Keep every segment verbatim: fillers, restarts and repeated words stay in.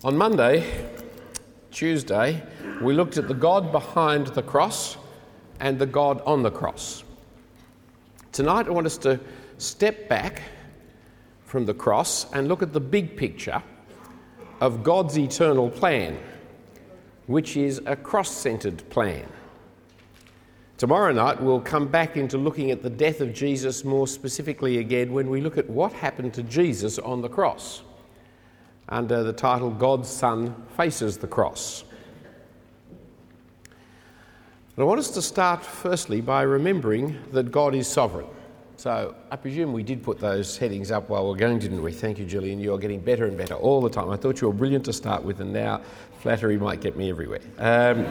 On Monday, Tuesday, we looked at the God behind the cross and the God on the cross. Tonight I want us to step back from the cross and look at the big picture of God's eternal plan, which is a cross-centred plan. Tomorrow night we'll come back into looking at the death of Jesus more specifically again when we look at what happened to Jesus on the cross, under the title God's Son Faces the Cross. But I want us to start firstly by remembering that God is sovereign. So I presume we did put those headings up while we're going, didn't we? Thank you, Gillian. You're getting better and better all the time. I thought you were brilliant to start with, and now flattery might get me everywhere. Um,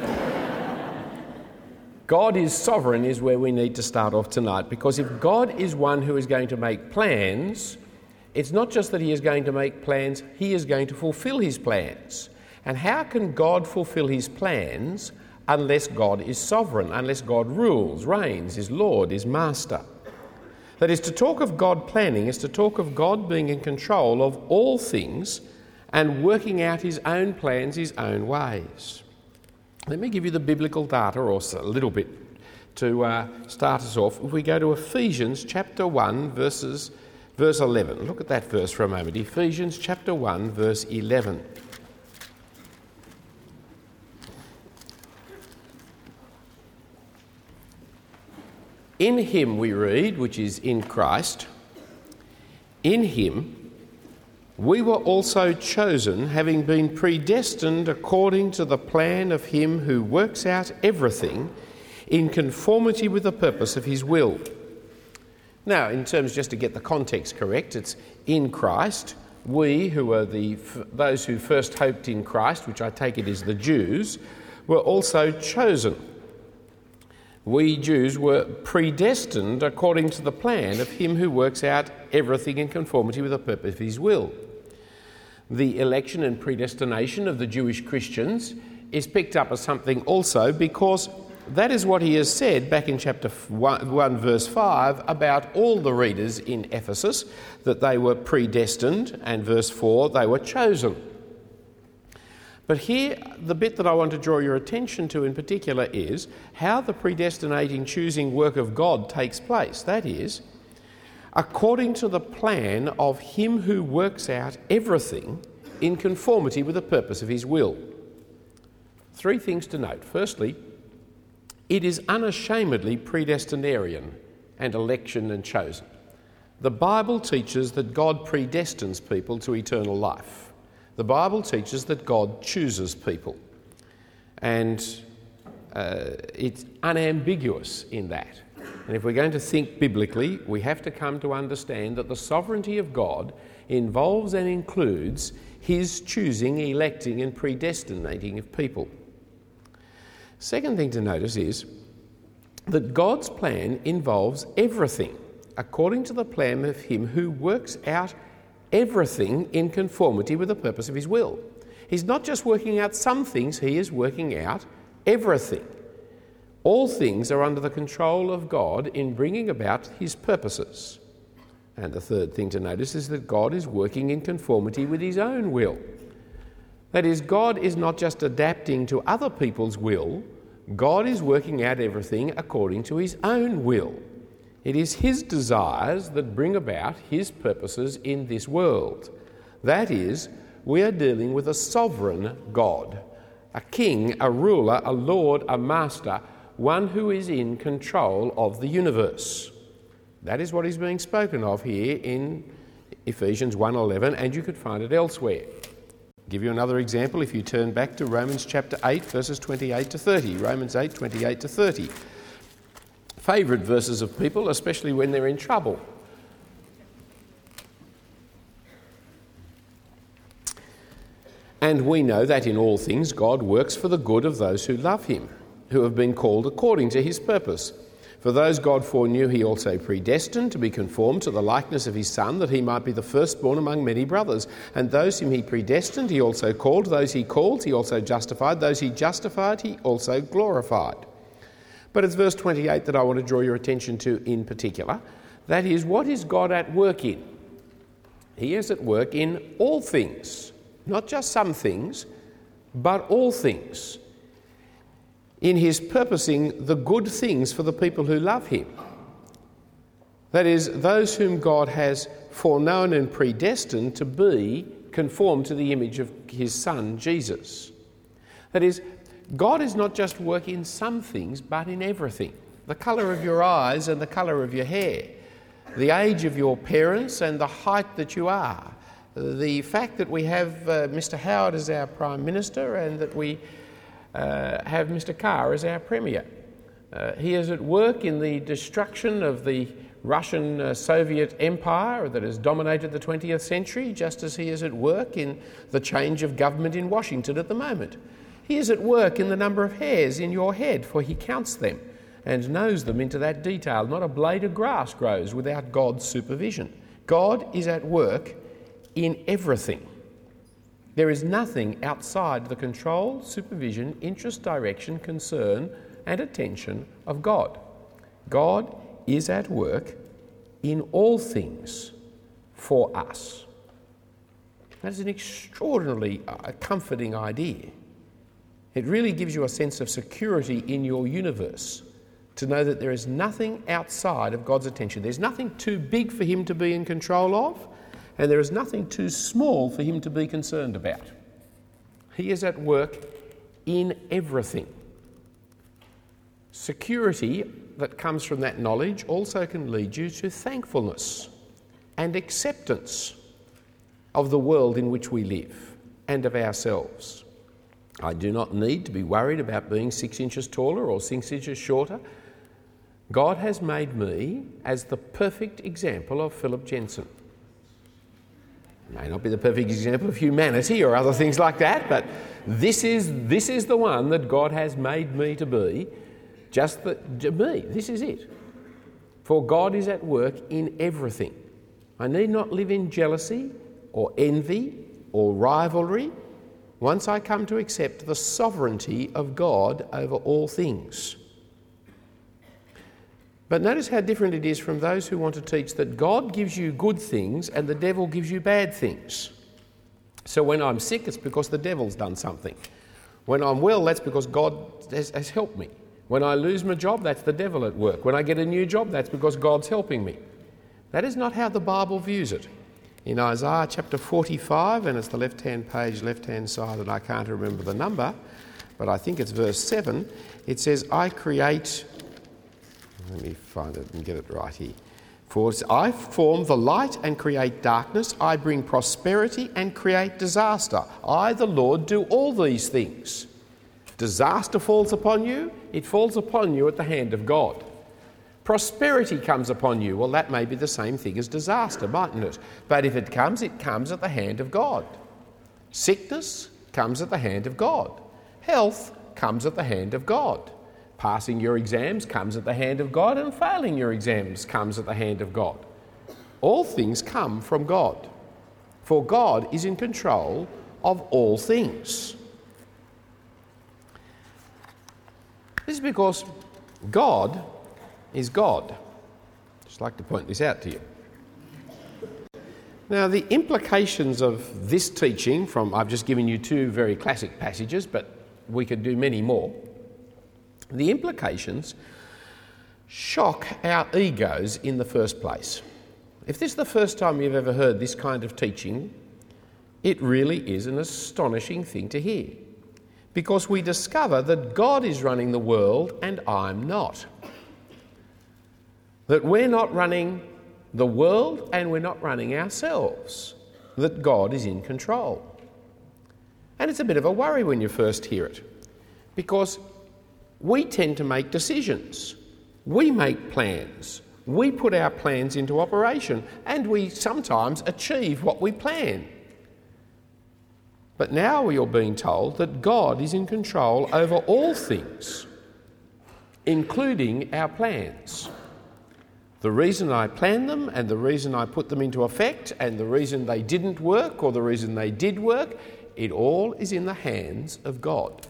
God is sovereign is where we need to start off tonight, because if God is one who is going to make plans, it's not just that he is going to make plans, he is going to fulfill his plans. And how can God fulfill his plans unless God is sovereign, unless God rules, reigns, is Lord, is Master? That is, to talk of God planning is to talk of God being in control of all things and working out his own plans, his own ways. Let me give you the biblical data also a little bit to uh, start us off. If we go to Ephesians chapter one, verses, verse eleven. Look at that verse for a moment. Ephesians chapter one, verse eleven. In him we read, which is in Christ, in him we were also chosen, having been predestined according to the plan of him who works out everything in conformity with the purpose of his will. Now, in terms, just to get the context correct, it's in Christ. We, who are the those who first hoped in Christ, which I take it is the Jews, were also chosen. We Jews were predestined according to the plan of him who works out everything in conformity with the purpose of his will. The election and predestination of the Jewish Christians is picked up as something also because that is what he has said back in chapter one, verse five, about all the readers in Ephesus, that they were predestined, and verse four, they were chosen. But here, the bit that I want to draw your attention to in particular is how the predestinating, choosing work of God takes place. That is, according to the plan of him who works out everything in conformity with the purpose of his will. Three things to note. Firstly, it is unashamedly predestinarian and election and chosen. The Bible teaches that God predestines people to eternal life. The Bible teaches that God chooses people, and uh, it's unambiguous in that. And if we're going to think biblically, we have to come to understand that the sovereignty of God involves and includes his choosing, electing and predestinating of people. Second thing to notice is that God's plan involves everything, according to the plan of him who works out everything in conformity with the purpose of his will. He's not just working out some things, he is working out everything. All things are under the control of God in bringing about his purposes. And the third thing to notice is that God is working in conformity with his own will. That is, God is not just adapting to other people's will, God is working out everything according to his own will. It is his desires that bring about his purposes in this world. That is, we are dealing with a sovereign God, a king, a ruler, a lord, a master, one who is in control of the universe. That is what is being spoken of here in Ephesians one eleven, and you could find it elsewhere. I'll give you another example if you turn back to Romans chapter eight, verses twenty-eight to thirty. Romans eight, twenty-eight to thirty. Favourite verses of people, especially when they're in trouble. And we know that in all things God works for the good of those who love him, who have been called according to his purpose. For those God foreknew he also predestined to be conformed to the likeness of his Son, that he might be the firstborn among many brothers. And those whom he predestined he also called, those he called he also justified, those he justified he also glorified. But it's verse twenty-eight that I want to draw your attention to in particular. That is, what is God at work in? He is at work in all things. Not just some things, but all things, in his purposing the good things for the people who love him. That is, those whom God has foreknown and predestined to be conformed to the image of his Son, Jesus. That is, God is not just working in some things, but in everything. The colour of your eyes and the colour of your hair, the age of your parents and the height that you are, the fact that we have uh, Mister Howard as our Prime Minister and that we uh, have Mister Carr as our Premier. Uh, he is at work in the destruction of the Russian uh, Soviet Empire that has dominated the twentieth century, just as he is at work in the change of government in Washington at the moment. He is at work in the number of hairs in your head, for he counts them and knows them into that detail. Not a blade of grass grows without God's supervision. God is at work in everything. There is nothing outside the control, supervision, interest, direction, concern and attention of God. God is at work in all things for us. That is an extraordinarily uh, comforting idea. It really gives you a sense of security in your universe to know that there is nothing outside of God's attention. There's nothing too big for him to be in control of, and there is nothing too small for him to be concerned about. He is at work in everything. Security that comes from that knowledge also can lead you to thankfulness and acceptance of the world in which we live and of ourselves. I do not need to be worried about being six inches taller or six inches shorter. God has made me as the perfect example of Philip Jensen. It may not be the perfect example of humanity or other things like that, but this is, this is the one that God has made me to be. Just the, me, this is it. For God is at work in everything. I need not live in jealousy or envy or rivalry once I come to accept the sovereignty of God over all things. But notice how different it is from those who want to teach that God gives you good things and the devil gives you bad things. So when I'm sick, it's because the devil's done something. When I'm well, that's because God has, has helped me. When I lose my job, that's the devil at work. When I get a new job, that's because God's helping me. That is not how the Bible views it. In Isaiah chapter forty-five, and it's the left-hand page, left-hand side, and I can't remember the number, but I think it's verse seven, it says, I create... Let me find it and get it right here. For I form the light and create darkness. I bring prosperity and create disaster. I, the Lord, do all these things. Disaster falls upon you, it falls upon you at the hand of God. Prosperity comes upon you. Well, that may be the same thing as disaster, mightn't it? But if it comes, it comes at the hand of God. Sickness comes at the hand of God. Health comes at the hand of God. Passing your exams comes at the hand of God, and failing your exams comes at the hand of God. All things come from God, for God is in control of all things. This is because God is God. Just like to point this out to you. Now, the implications of this teaching from, I've just given you two very classic passages, but we could do many more. The implications shock our egos in the first place. If this is the first time you've ever heard this kind of teaching, it really is an astonishing thing to hear, because we discover that God is running the world and I'm not. That we're not running the world and we're not running ourselves. That God is in control. And it's a bit of a worry when you first hear it, because we tend to make decisions. We make plans. We put our plans into operation, and we sometimes achieve what we plan. But now we are being told that God is in control over all things, including our plans. The reason I plan them and the reason I put them into effect and the reason they didn't work or the reason they did work, it all is in the hands of God.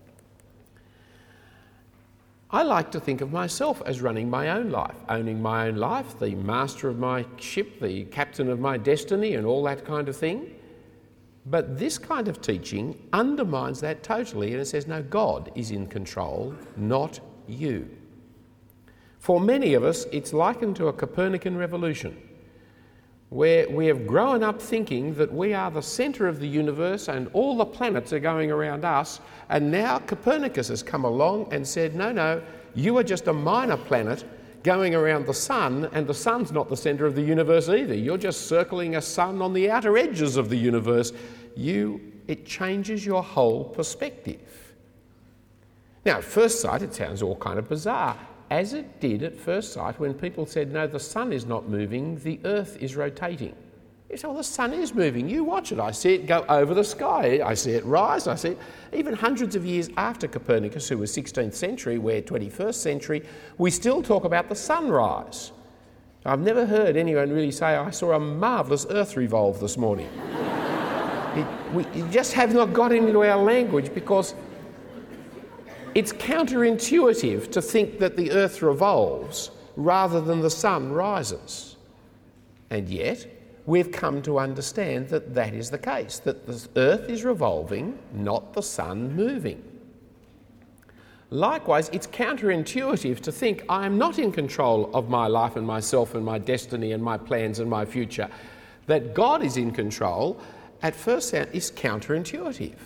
I like to think of myself as running my own life, owning my own life, the master of my ship, the captain of my destiny and all that kind of thing. But this kind of teaching undermines that totally, and it says, no, God is in control, not you. For many of us, it's likened to a Copernican revolution, where we have grown up thinking that we are the centre of the universe and all the planets are going around us, and now Copernicus has come along and said, no, no, you are just a minor planet going around the sun, and the sun's not the centre of the universe either. You're just circling a sun on the outer edges of the universe. You, it changes your whole perspective. Now, at first sight, it sounds all kind of bizarre, as it did at first sight when people said, no, the sun is not moving, the earth is rotating. You say, well, the sun is moving. You watch it. I see it go over the sky. I see it rise. I see it. Even hundreds of years after Copernicus, who was sixteenth century, we're twenty-first century, we still talk about the sunrise. I've never heard anyone really say, I saw a marvellous earth revolve this morning. it, we it just have not got into our language because it's counterintuitive to think that the earth revolves rather than the sun rises. And yet, we've come to understand that that is the case, that the earth is revolving, not the sun moving. Likewise, it's counterintuitive to think I am not in control of my life and myself and my destiny and my plans and my future. That God is in control, at first sound, is counterintuitive.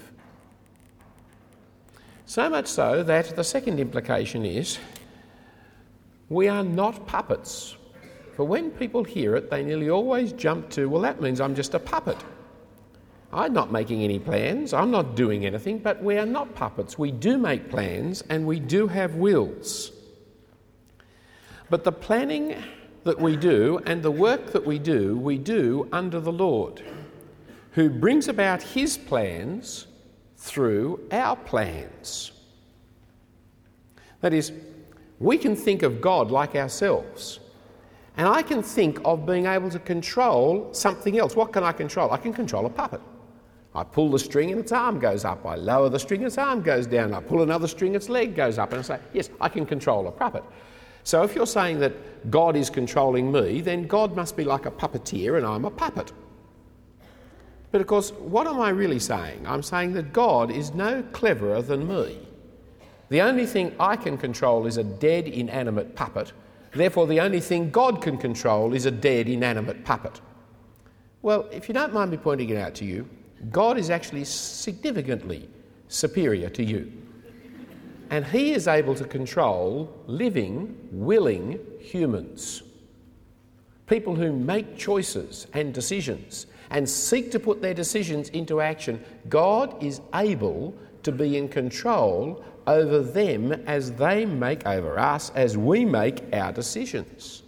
So much so that the second implication is we are not puppets. For when people hear it, they nearly always jump to, well, that means I'm just a puppet. I'm not making any plans, I'm not doing anything, but we are not puppets. We do make plans and we do have wills. But the planning that we do and the work that we do, we do under the Lord, who brings about his plans through our plans. That is, we can think of God like ourselves. And I can think of being able to control something else. What can I control? I can control a puppet. I pull the string and its arm goes up. I lower the string and its arm goes down. I pull another string, its leg goes up. And I say, yes, I can control a puppet. So if you're saying that God is controlling me, then God must be like a puppeteer and I'm a puppet. But of course, what am I really saying? I'm saying that God is no cleverer than me. The only thing I can control is a dead, inanimate puppet. Therefore, the only thing God can control is a dead, inanimate puppet. Well, if you don't mind me pointing it out to you, God is actually significantly superior to you. And he is able to control living, willing humans. People who make choices and decisions and seek to put their decisions into action. God is able to be in control over them as they make over us, as we make our decisions.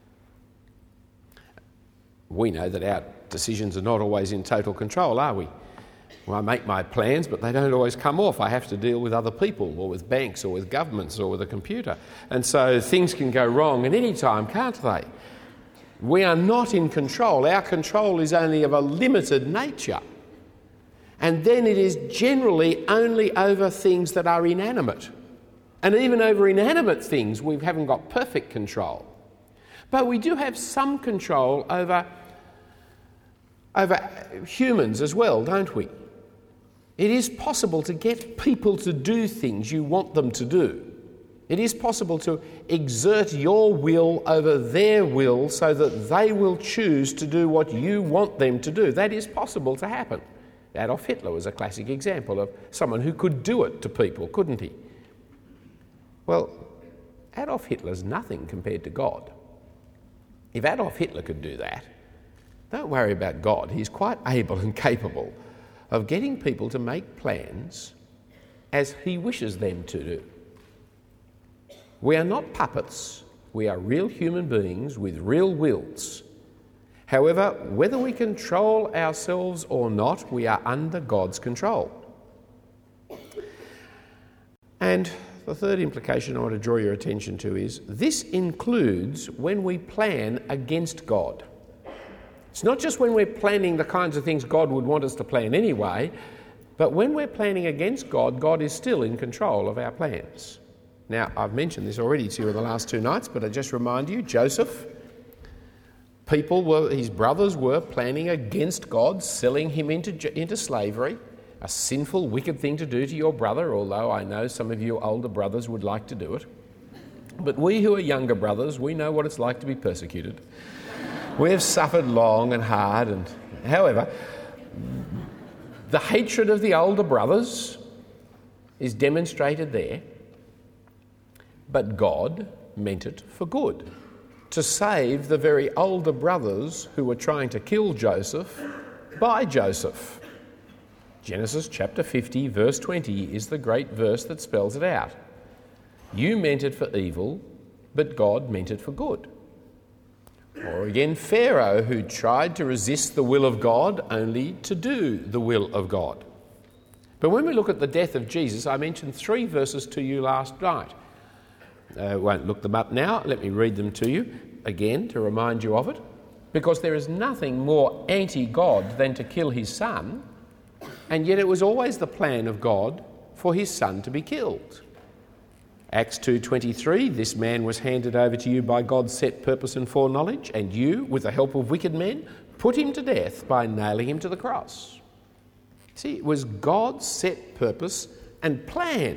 We know that our decisions are not always in total control, are we? Well, I make my plans, but they don't always come off. I have to deal with other people or with banks or with governments or with a computer. And so things can go wrong at any time, can't they? We are not in control. Our control is only of a limited nature. And then it is generally only over things that are inanimate. And even over inanimate things, we haven't got perfect control. But we do have some control over, over humans as well, don't we? It is possible to get people to do things you want them to do. It is possible to exert your will over their will so that they will choose to do what you want them to do. That is possible to happen. Adolf Hitler was a classic example of someone who could do it to people, couldn't he? Well, Adolf Hitler's nothing compared to God. If Adolf Hitler could do that, don't worry about God. He's quite able and capable of getting people to make plans as he wishes them to do. We are not puppets. We are real human beings with real wills. However, whether we control ourselves or not, we are under God's control. And the third implication I want to draw your attention to is this includes when we plan against God. It's not just when we're planning the kinds of things God would want us to plan anyway, but when we're planning against God, God is still in control of our plans. Now, I've mentioned this already to you in the last two nights, but I just remind you, Joseph, people were, his brothers were planning against God, selling him into, into slavery, a sinful, wicked thing to do to your brother, although I know some of you older brothers would like to do it. But we who are younger brothers, we know what it's like to be persecuted. We have suffered long and hard, and however, the hatred of the older brothers is demonstrated there, but God meant it for good, to save the very older brothers who were trying to kill Joseph by Joseph. Genesis chapter fifty, verse twenty is the great verse that spells it out. You meant it for evil, but God meant it for good. Or again, Pharaoh, who tried to resist the will of God only to do the will of God. But when we look at the death of Jesus, I mentioned three verses to you last night. I uh, won't look them up now. Let me read them to you again to remind you of it. Because there is nothing more anti-God than to kill his son, and yet it was always the plan of God for his son to be killed. Acts two twenty-three, this man was handed over to you by God's set purpose and foreknowledge, and you, with the help of wicked men, put him to death by nailing him to the cross. See, it was God's set purpose and plan,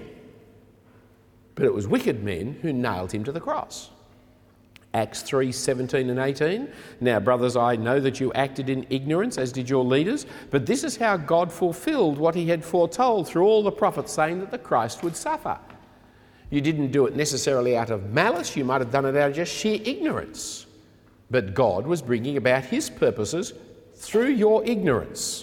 but it was wicked men who nailed him to the cross. Acts three seventeen and eighteen, now brothers, I know that you acted in ignorance, as did your leaders, but this is how God fulfilled what he had foretold through all the prophets, saying that the Christ would suffer. You didn't do it necessarily out of malice, you might have done it out of just sheer ignorance. But God was bringing about his purposes through your ignorance.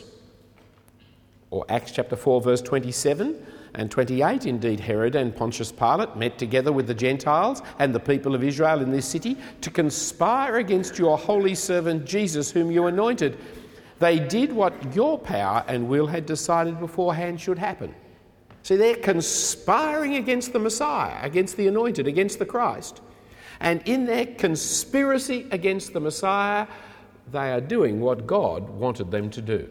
Or Acts chapter four verse twenty-seven and twenty-eight, indeed Herod and Pontius Pilate met together with the Gentiles and the people of Israel in this city to conspire against your holy servant Jesus, whom you anointed. They did what your power and will had decided beforehand should happen. See, they're conspiring against the Messiah, against the anointed, against the Christ. And in their conspiracy against the Messiah, they are doing what God wanted them to do.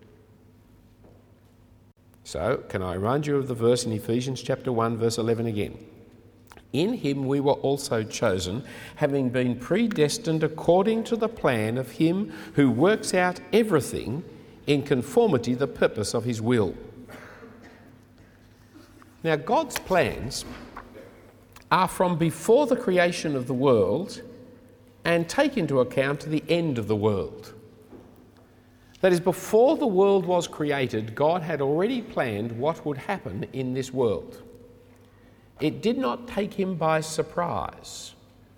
So, can I remind you of the verse in Ephesians chapter one, verse eleven again? In him we were also chosen, having been predestined according to the plan of him who works out everything in conformity to the purpose of his will. Now, God's plans are from before the creation of the world and take into account the end of the world. That is, before the world was created, God had already planned what would happen in this world. It did not take him by surprise.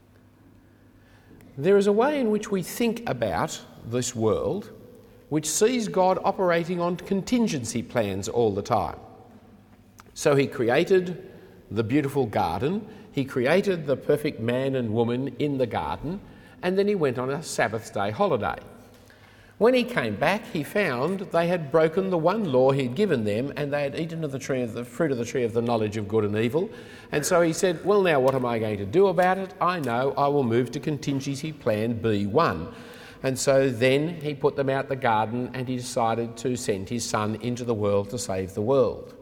There is a way in which we think about this world which sees God operating on contingency plans all the time. So he created the beautiful garden, he created the perfect man and woman in the garden, and then he went on a Sabbath day holiday. When he came back, he found they had broken the one law he'd given them, and they had eaten of the tree of the fruit of the tree of the knowledge of good and evil. And so he said, well, now what am I going to do about it? I know, I will move to contingency plan B one. And so then he put them out the garden and he decided to send his son into the world to save the world.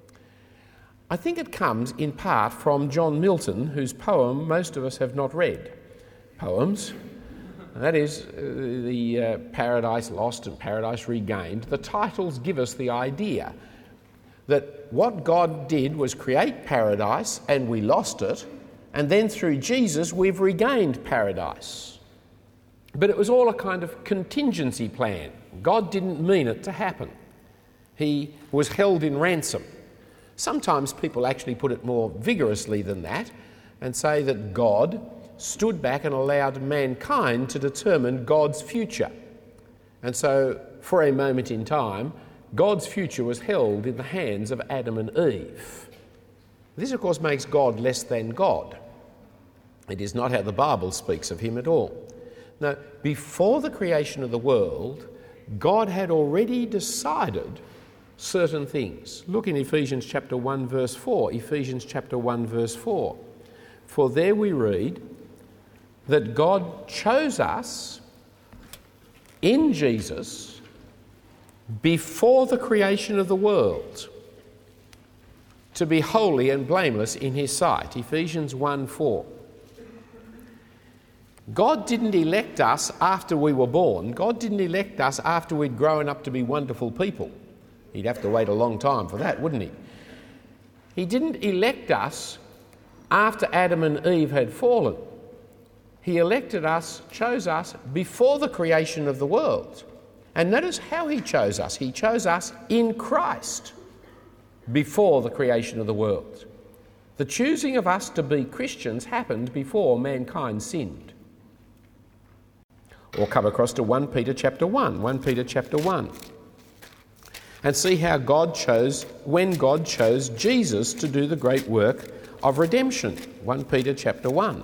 I think it comes in part from John Milton, whose poem most of us have not read. Poems, that is uh, the uh, Paradise Lost and Paradise Regained. The titles give us the idea that what God did was create paradise and we lost it, and then through Jesus we've regained paradise. But it was all a kind of contingency plan. God didn't mean it to happen. He was held in ransom. Sometimes people actually put it more vigorously than that and say that God stood back and allowed mankind to determine God's future. And so, for a moment in time, God's future was held in the hands of Adam and Eve. This, of course, makes God less than God. It is not how the Bible speaks of him at all. Now, before the creation of the world, God had already decided certain things. Look in Ephesians chapter one verse four. Ephesians chapter one verse four. For there we read that God chose us in Jesus before the creation of the world to be holy and blameless in his sight. Ephesians one four. God didn't elect us after we were born. God didn't elect us after we'd grown up to be wonderful people. He'd have to wait a long time for that, wouldn't he? He didn't elect us after Adam and Eve had fallen. He elected us, chose us before the creation of the world. And notice how he chose us. He chose us in Christ before the creation of the world. The choosing of us to be Christians happened before mankind sinned. Or come across to First Peter chapter one, First Peter chapter one, and see how God chose, when God chose Jesus to do the great work of redemption. First Peter chapter one.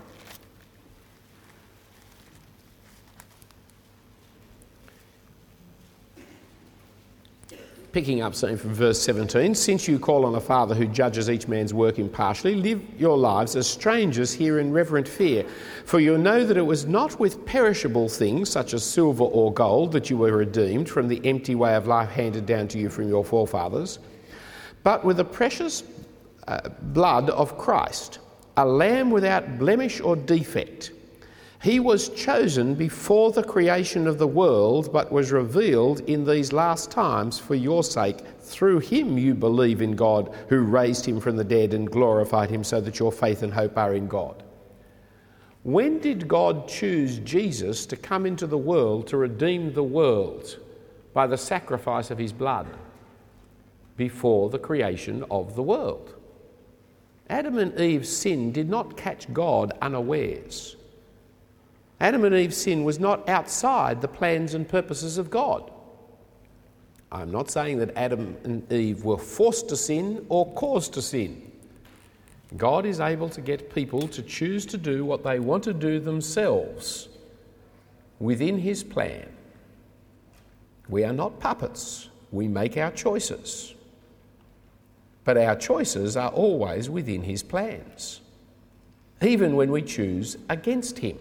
Picking up something from verse seventeen, since you call on a Father who judges each man's work impartially, live your lives as strangers here in reverent fear. For you know that it was not with perishable things, such as silver or gold, that you were redeemed from the empty way of life handed down to you from your forefathers, but with the precious uh, blood of Christ, a lamb without blemish or defect. He was chosen before the creation of the world, but was revealed in these last times for your sake. Through him you believe in God, who raised him from the dead and glorified him, so that your faith and hope are in God. When did God choose Jesus to come into the world to redeem the world by the sacrifice of his blood? Before the creation of the world. Adam and Eve's sin did not catch God unawares. Adam and Eve's sin was not outside the plans and purposes of God. I'm not saying that Adam and Eve were forced to sin or caused to sin. God is able to get people to choose to do what they want to do themselves within his plan. We are not puppets. We make our choices. But our choices are always within his plans, even when we choose against him.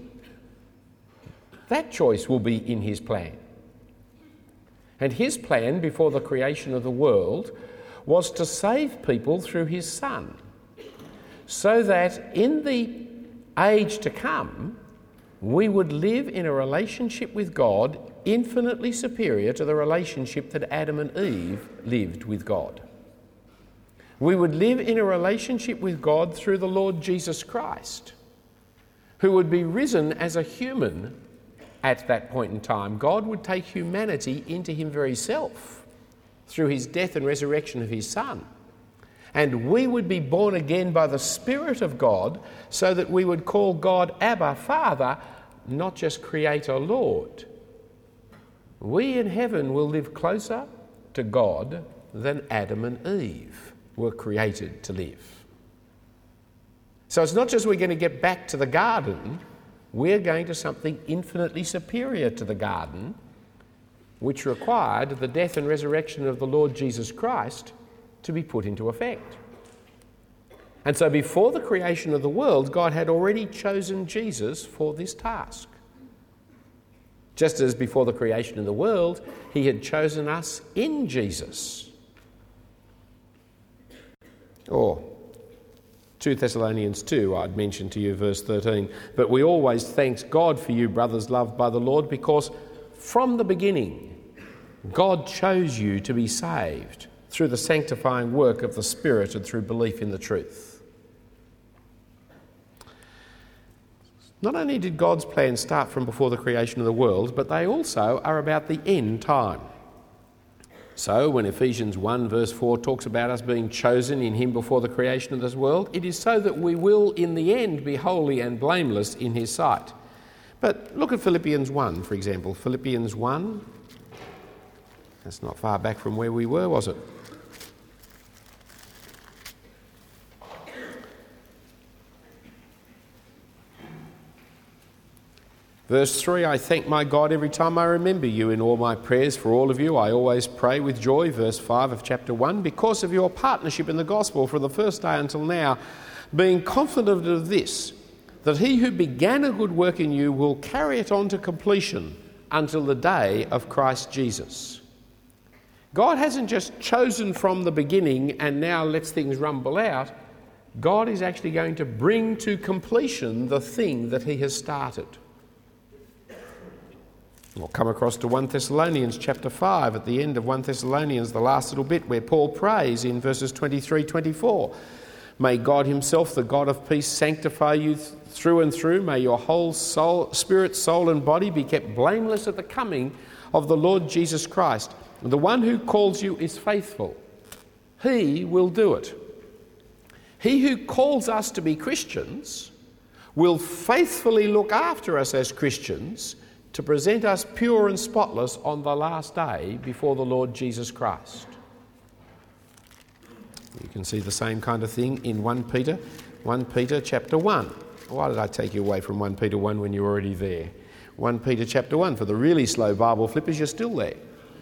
That choice will be in his plan. And his plan before the creation of the world was to save people through his Son, so that in the age to come, we would live in a relationship with God infinitely superior to the relationship that Adam and Eve lived with God. We would live in a relationship with God through the Lord Jesus Christ, who would be risen as a human. At that point in time, God would take humanity into him very self through his death and resurrection of his Son. And we would be born again by the Spirit of God, so that we would call God Abba, Father, not just Creator, Lord. We in heaven will live closer to God than Adam and Eve were created to live. So it's not just we're going to get back to the garden, we're going to something infinitely superior to the garden, which required the death and resurrection of the Lord Jesus Christ to be put into effect. And so before the creation of the world, God had already chosen Jesus for this task. Just as before the creation of the world, he had chosen us in Jesus. Or Second Thessalonians two, I'd mentioned to you, verse thirteen. But we always thank God for you, brothers loved by the Lord, because from the beginning God chose you to be saved through the sanctifying work of the Spirit and through belief in the truth. Not only did God's plans start from before the creation of the world, but they also are about the end time. So when Ephesians one verse four talks about us being chosen in him before the creation of this world, it is so that we will in the end be holy and blameless in his sight. But look at Philippians one, for example. Philippians one. That's not far back from where we were, was it? Verse three, I thank my God every time I remember you in all my prayers for all of you. I always pray with joy. Verse five of chapter one, because of your partnership in the gospel from the first day until now, being confident of this, that he who began a good work in you will carry it on to completion until the day of Christ Jesus. God hasn't just chosen from the beginning and now lets things rumble out. God is actually going to bring to completion the thing that he has started. We'll come across to First Thessalonians chapter five, at the end of First Thessalonians, the last little bit where Paul prays in verses twenty-three to twenty-four. May God himself, the God of peace, sanctify you th- through and through. May your whole soul, spirit, soul and body be kept blameless at the coming of the Lord Jesus Christ. And the one who calls you is faithful. He will do it. He who calls us to be Christians will faithfully look after us as Christians to present us pure and spotless on the last day before the Lord Jesus Christ. You can see the same kind of thing in First Peter, First Peter chapter one. Why did I take you away from First Peter one when you're already there? First Peter chapter one. For the really slow Bible flippers, you're still there.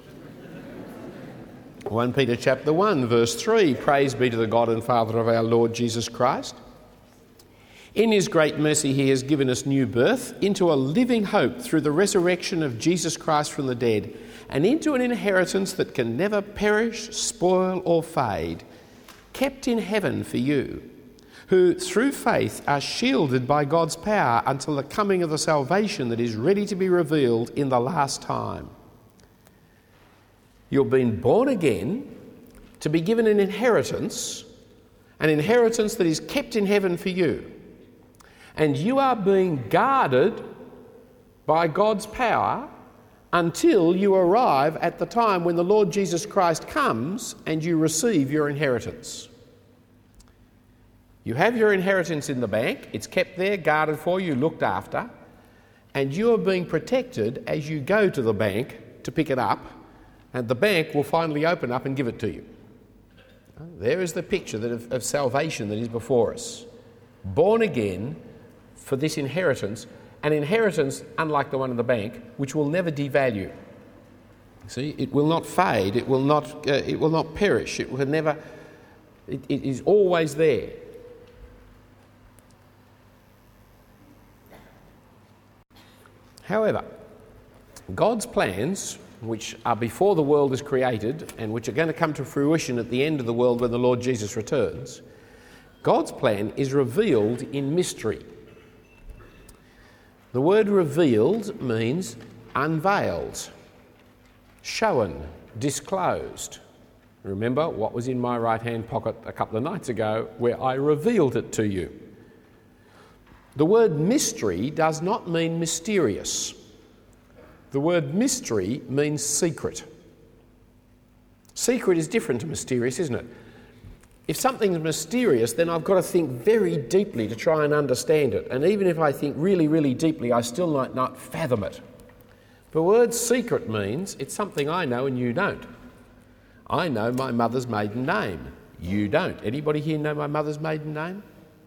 First Peter chapter one, verse three. Praise be to the God and Father of our Lord Jesus Christ. In his great mercy he has given us new birth into a living hope through the resurrection of Jesus Christ from the dead, and into an inheritance that can never perish, spoil or fade, kept in heaven for you, who through faith are shielded by God's power until the coming of the salvation that is ready to be revealed in the last time. You've been born again to be given an inheritance, an inheritance that is kept in heaven for you. And you are being guarded by God's power until you arrive at the time when the Lord Jesus Christ comes and you receive your inheritance. You have your inheritance in the bank, it's kept there, guarded for you, looked after, and you are being protected as you go to the bank to pick it up, and the bank will finally open up and give it to you. There is the picture that of, of salvation that is before us. Born again for this inheritance, an inheritance unlike the one in the bank, which will never devalue. See, it will not fade, it will not, uh, it will not perish, it will never, it, it is always there. However, God's plans, which are before the world is created and which are going to come to fruition at the end of the world when the Lord Jesus returns, God's plan is revealed in mystery. The word revealed means unveiled, shown, disclosed. Remember what was in my right-hand pocket a couple of nights ago where I revealed it to you. The word mystery does not mean mysterious. The word mystery means secret. Secret is different to mysterious, isn't it? If something's mysterious, then I've got to think very deeply to try and understand it. And even if I think really, really deeply, I still might not fathom it. The word secret means it's something I know and you don't. I know my mother's maiden name. You don't. Anybody here know my mother's maiden name?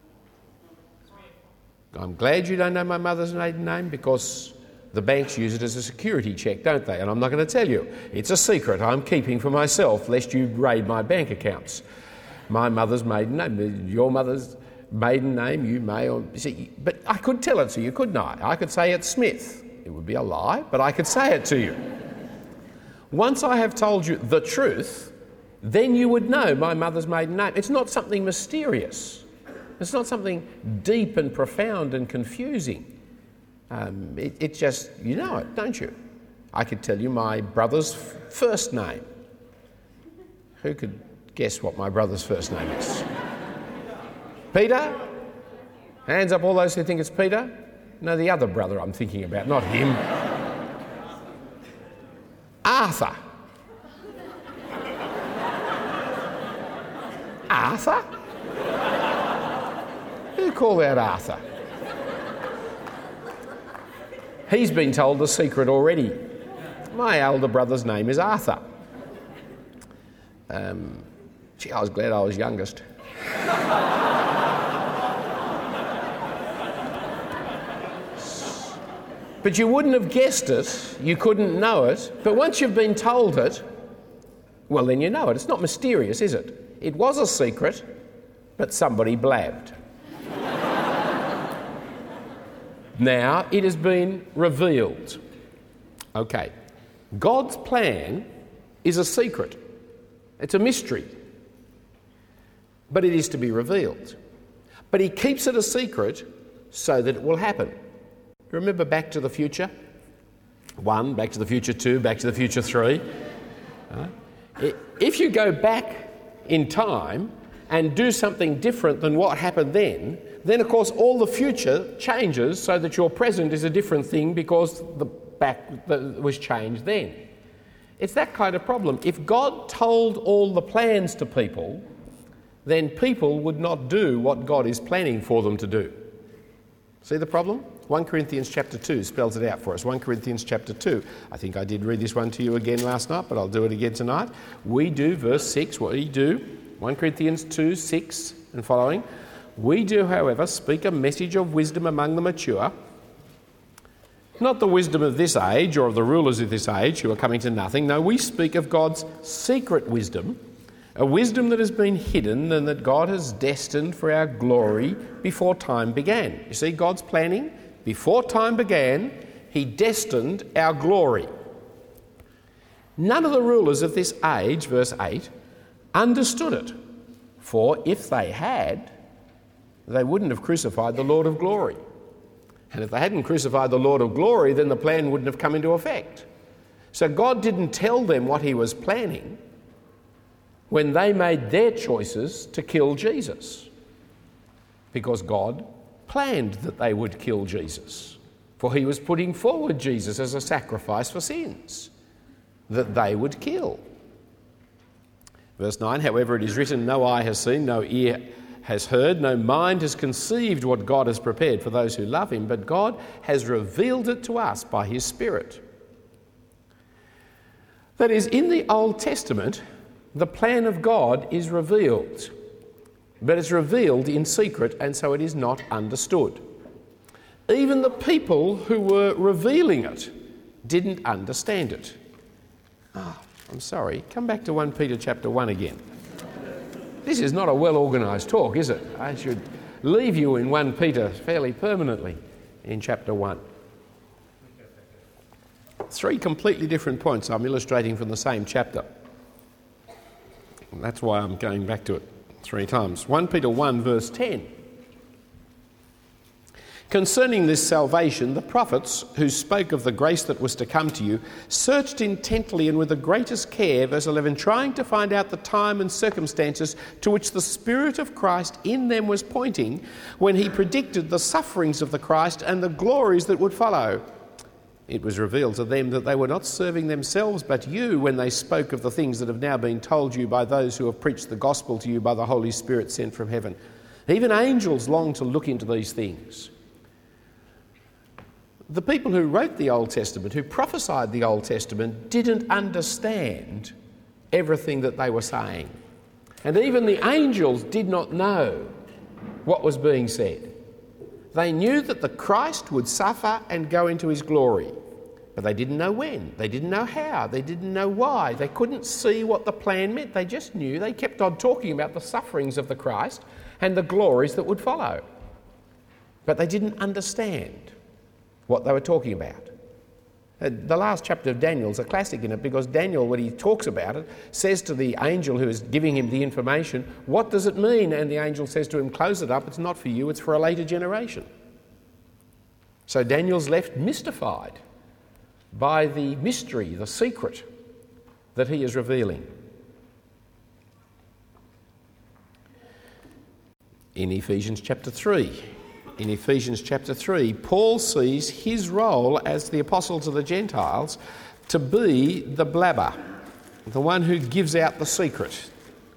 I'm glad you don't know my mother's maiden name because the banks use it as a security check, don't they? And I'm not going to tell you. It's a secret I'm keeping for myself lest you raid my bank accounts. My mother's maiden name, your mother's maiden name, you may or... See, but I could tell it to you, couldn't I? I could say it's Smith. It would be a lie, but I could say it to you. Once I have told you the truth, then you would know my mother's maiden name. It's not something mysterious. It's not something deep and profound and confusing. Um, it, it just, you know it, don't you? I could tell you my brother's f- first name. Who could guess what my brother's first name is? Peter? Hands up all those who think it's Peter. No, the other brother I'm thinking about, not him. Arthur. Arthur? Who called out Arthur? He's been told the secret already. My elder brother's name is Arthur. Um, gee, I was glad I was youngest. But you wouldn't have guessed it, you couldn't know it, but once you've been told it, well then you know it. It's not mysterious, is it? It was a secret, but somebody blabbed. Now it has been revealed. Okay, God's plan is a secret. It's a mystery, but it is to be revealed. But he keeps it a secret so that it will happen. Remember Back to the Future? One, Back to the Future two, Back to the Future three. Right? If you go back in time and do something different than what happened then, then of course all the future changes so that your present is a different thing because the back was changed then. It's that kind of problem. If God told all the plans to people, then people would not do what God is planning for them to do. See the problem? First Corinthians chapter two spells it out for us. First Corinthians chapter two. I think I did read this one to you again last night, but I'll do it again tonight. We do, verse six, what we do, First Corinthians two, six and following. We do, however, speak a message of wisdom among the mature, not the wisdom of this age or of the rulers of this age who are coming to nothing. No, we speak of God's secret wisdom, a wisdom that has been hidden and that God has destined for our glory before time began. You see, God's planning, before time began, he destined our glory. None of the rulers of this age, verse eight, understood it, for if they had, they wouldn't have crucified the Lord of glory. And if they hadn't crucified the Lord of glory, then the plan wouldn't have come into effect. So God didn't tell them what he was planning when they made their choices to kill Jesus, because God planned that they would kill Jesus, for he was putting forward Jesus as a sacrifice for sins that they would kill. Verse nine, however, it is written, no eye has seen, no ear has heard, no mind has conceived what God has prepared for those who love him, but God has revealed it to us by his Spirit. That is, in the Old Testament, the plan of God is revealed, but it's revealed in secret, and so it is not understood. Even the people who were revealing it didn't understand it. Ah, oh, I'm sorry. Come back to First Peter chapter one again. This is not a well-organised talk, is it? I should leave you in First Peter fairly permanently in chapter one. Three completely different points I'm illustrating from the same chapter. And that's why I'm going back to it three times. First Peter one, verse ten. Concerning this salvation, the prophets who spoke of the grace that was to come to you searched intently and with the greatest care, verse eleven, trying to find out the time and circumstances to which the Spirit of Christ in them was pointing when he predicted the sufferings of the Christ and the glories that would follow. It was revealed to them that they were not serving themselves but you when they spoke of the things that have now been told you by those who have preached the gospel to you by the Holy Spirit sent from heaven. Even angels long to look into these things. The people who wrote the Old Testament, who prophesied the Old Testament, didn't understand everything that they were saying. And even the angels did not know what was being said. They knew that the Christ would suffer and go into his glory, but they didn't know when, they didn't know how, they didn't know why, they couldn't see what the plan meant. They just knew, they kept on talking about the sufferings of the Christ and the glories that would follow. But they didn't understand what they were talking about. The last chapter of Daniel is a classic in it, because Daniel, when he talks about it, says to the angel who is giving him the information, what does it mean? And the angel says to him, close it up, it's not for you, it's for a later generation. So Daniel's left mystified by the mystery, the secret that he is revealing. In Ephesians chapter three, In Ephesians chapter three, Paul sees his role as the apostle to the Gentiles to be the blabber, the one who gives out the secret.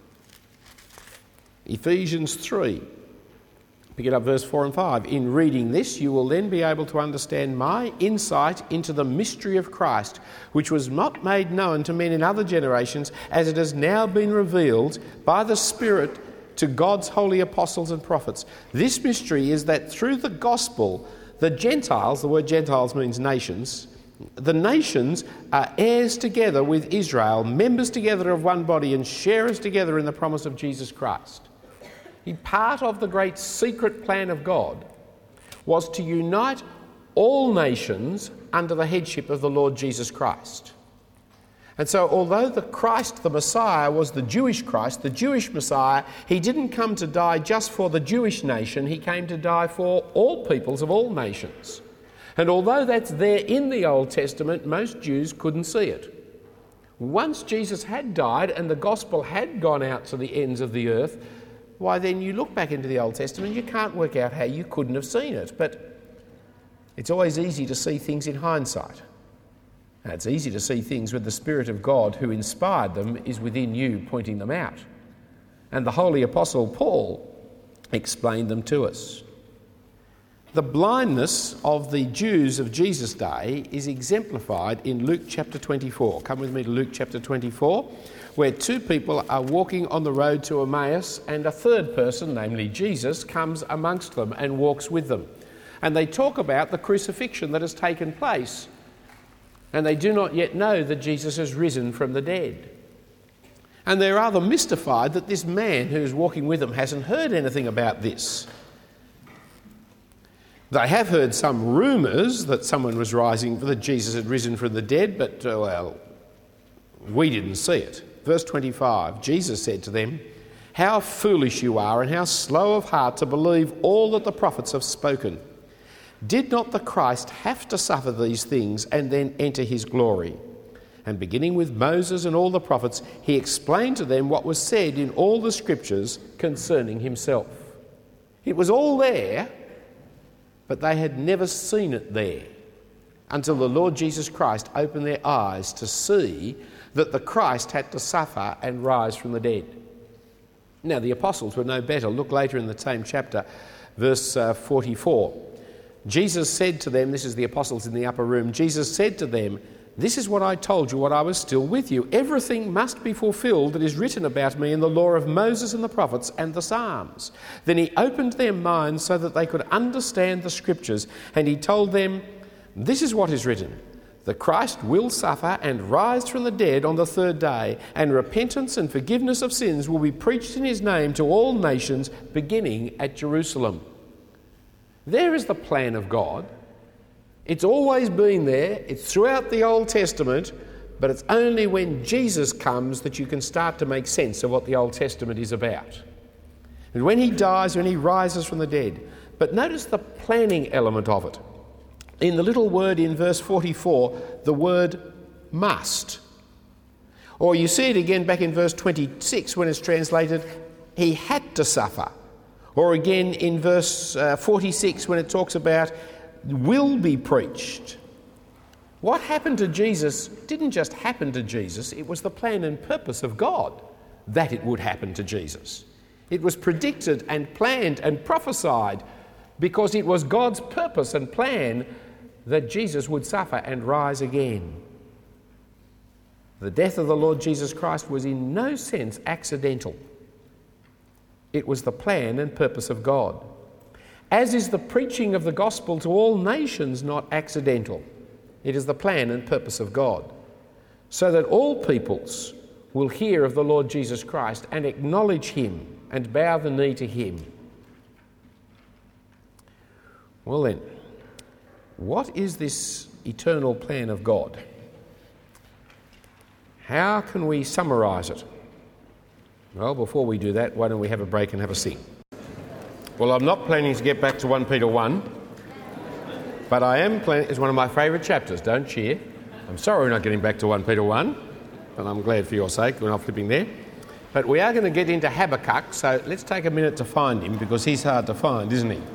Ephesians three, pick it up verse four and five. In reading this, you will then be able to understand my insight into the mystery of Christ, which was not made known to men in other generations, as it has now been revealed by the Spirit to God's holy apostles and prophets. This mystery is that through the gospel, the Gentiles, the word Gentiles means nations, the nations are heirs together with Israel, members together of one body and sharers together in the promise of Jesus Christ. Part of the great secret plan of God was to unite all nations under the headship of the Lord Jesus Christ. And so although the Christ, the Messiah, was the Jewish Christ, the Jewish Messiah, he didn't come to die just for the Jewish nation, he came to die for all peoples of all nations. And although that's there in the Old Testament, most Jews couldn't see it. Once Jesus had died and the gospel had gone out to the ends of the earth, why then you look back into the Old Testament, you can't work out how you couldn't have seen it. But it's always easy to see things in hindsight. Now, it's easy to see things when the Spirit of God who inspired them is within you pointing them out. And the Holy Apostle Paul explained them to us. The blindness of the Jews of Jesus' day is exemplified in Luke chapter twenty-four. Come with me to Luke chapter twenty-four, where two people are walking on the road to Emmaus and a third person, namely Jesus, comes amongst them and walks with them. And they talk about the crucifixion that has taken place. And they do not yet know that Jesus has risen from the dead. And they're rather mystified that this man who's walking with them hasn't heard anything about this. They have heard some rumours that someone was rising, that Jesus had risen from the dead, but, uh, well, we didn't see it. Verse twenty-five, Jesus said to them, "How foolish you are and how slow of heart to believe all that the prophets have spoken. Did not the Christ have to suffer these things and then enter his glory?" And beginning with Moses and all the prophets, he explained to them what was said in all the scriptures concerning himself. It was all there, but they had never seen it there until the Lord Jesus Christ opened their eyes to see that the Christ had to suffer and rise from the dead. Now, the apostles were no better. Look later in the same chapter, verse uh, forty-four. Jesus said to them, this is the apostles in the upper room, Jesus said to them, "This is what I told you while I was still with you. Everything must be fulfilled that is written about me in the law of Moses and the prophets and the Psalms." Then he opened their minds so that they could understand the scriptures, and he told them, "This is what is written. The Christ will suffer and rise from the dead on the third day, and repentance and forgiveness of sins will be preached in his name to all nations, beginning at Jerusalem." There is the plan of God. It's always been there. It's throughout the Old Testament, but it's only when Jesus comes that you can start to make sense of what the Old Testament is about. And when he dies, when he rises from the dead. But notice the planning element of it. In the little word in verse forty-four, the word must. Or you see it again back in verse twenty-six when it's translated, he had to suffer. Or again in verse uh, forty-six when it talks about will be preached. What happened to Jesus didn't just happen to Jesus, it was the plan and purpose of God that it would happen to Jesus. It was predicted and planned and prophesied because it was God's purpose and plan that Jesus would suffer and rise again. The death of the Lord Jesus Christ was in no sense accidental. It was the plan and purpose of God. As is the preaching of the gospel to all nations not accidental. It is the plan and purpose of God, so that all peoples will hear of the Lord Jesus Christ and acknowledge him and bow the knee to him. Well then, what is this eternal plan of God? How can we summarise it? Well, before we do that, why don't we have a break and have a sing? Well, I'm not planning to get back to First Peter one, but I am planning, it's one of my favourite chapters, don't cheer. I'm sorry we're not getting back to First Peter one, but I'm glad for your sake we're not flipping there. But we are going to get into Habakkuk, so let's take a minute to find him because he's hard to find, isn't he?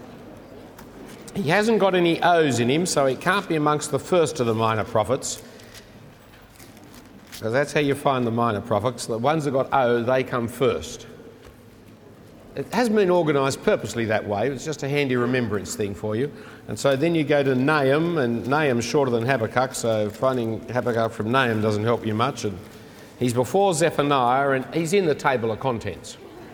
He hasn't got any O's in him, so he can't be amongst the first of the minor prophets. Because that's how you find the minor prophets. The ones that got O, they come first. It hasn't been organised purposely that way. It's just a handy remembrance thing for you. And so then you go to Nahum, and Nahum's shorter than Habakkuk, so finding Habakkuk from Nahum doesn't help you much. And he's before Zephaniah, and he's in the table of contents.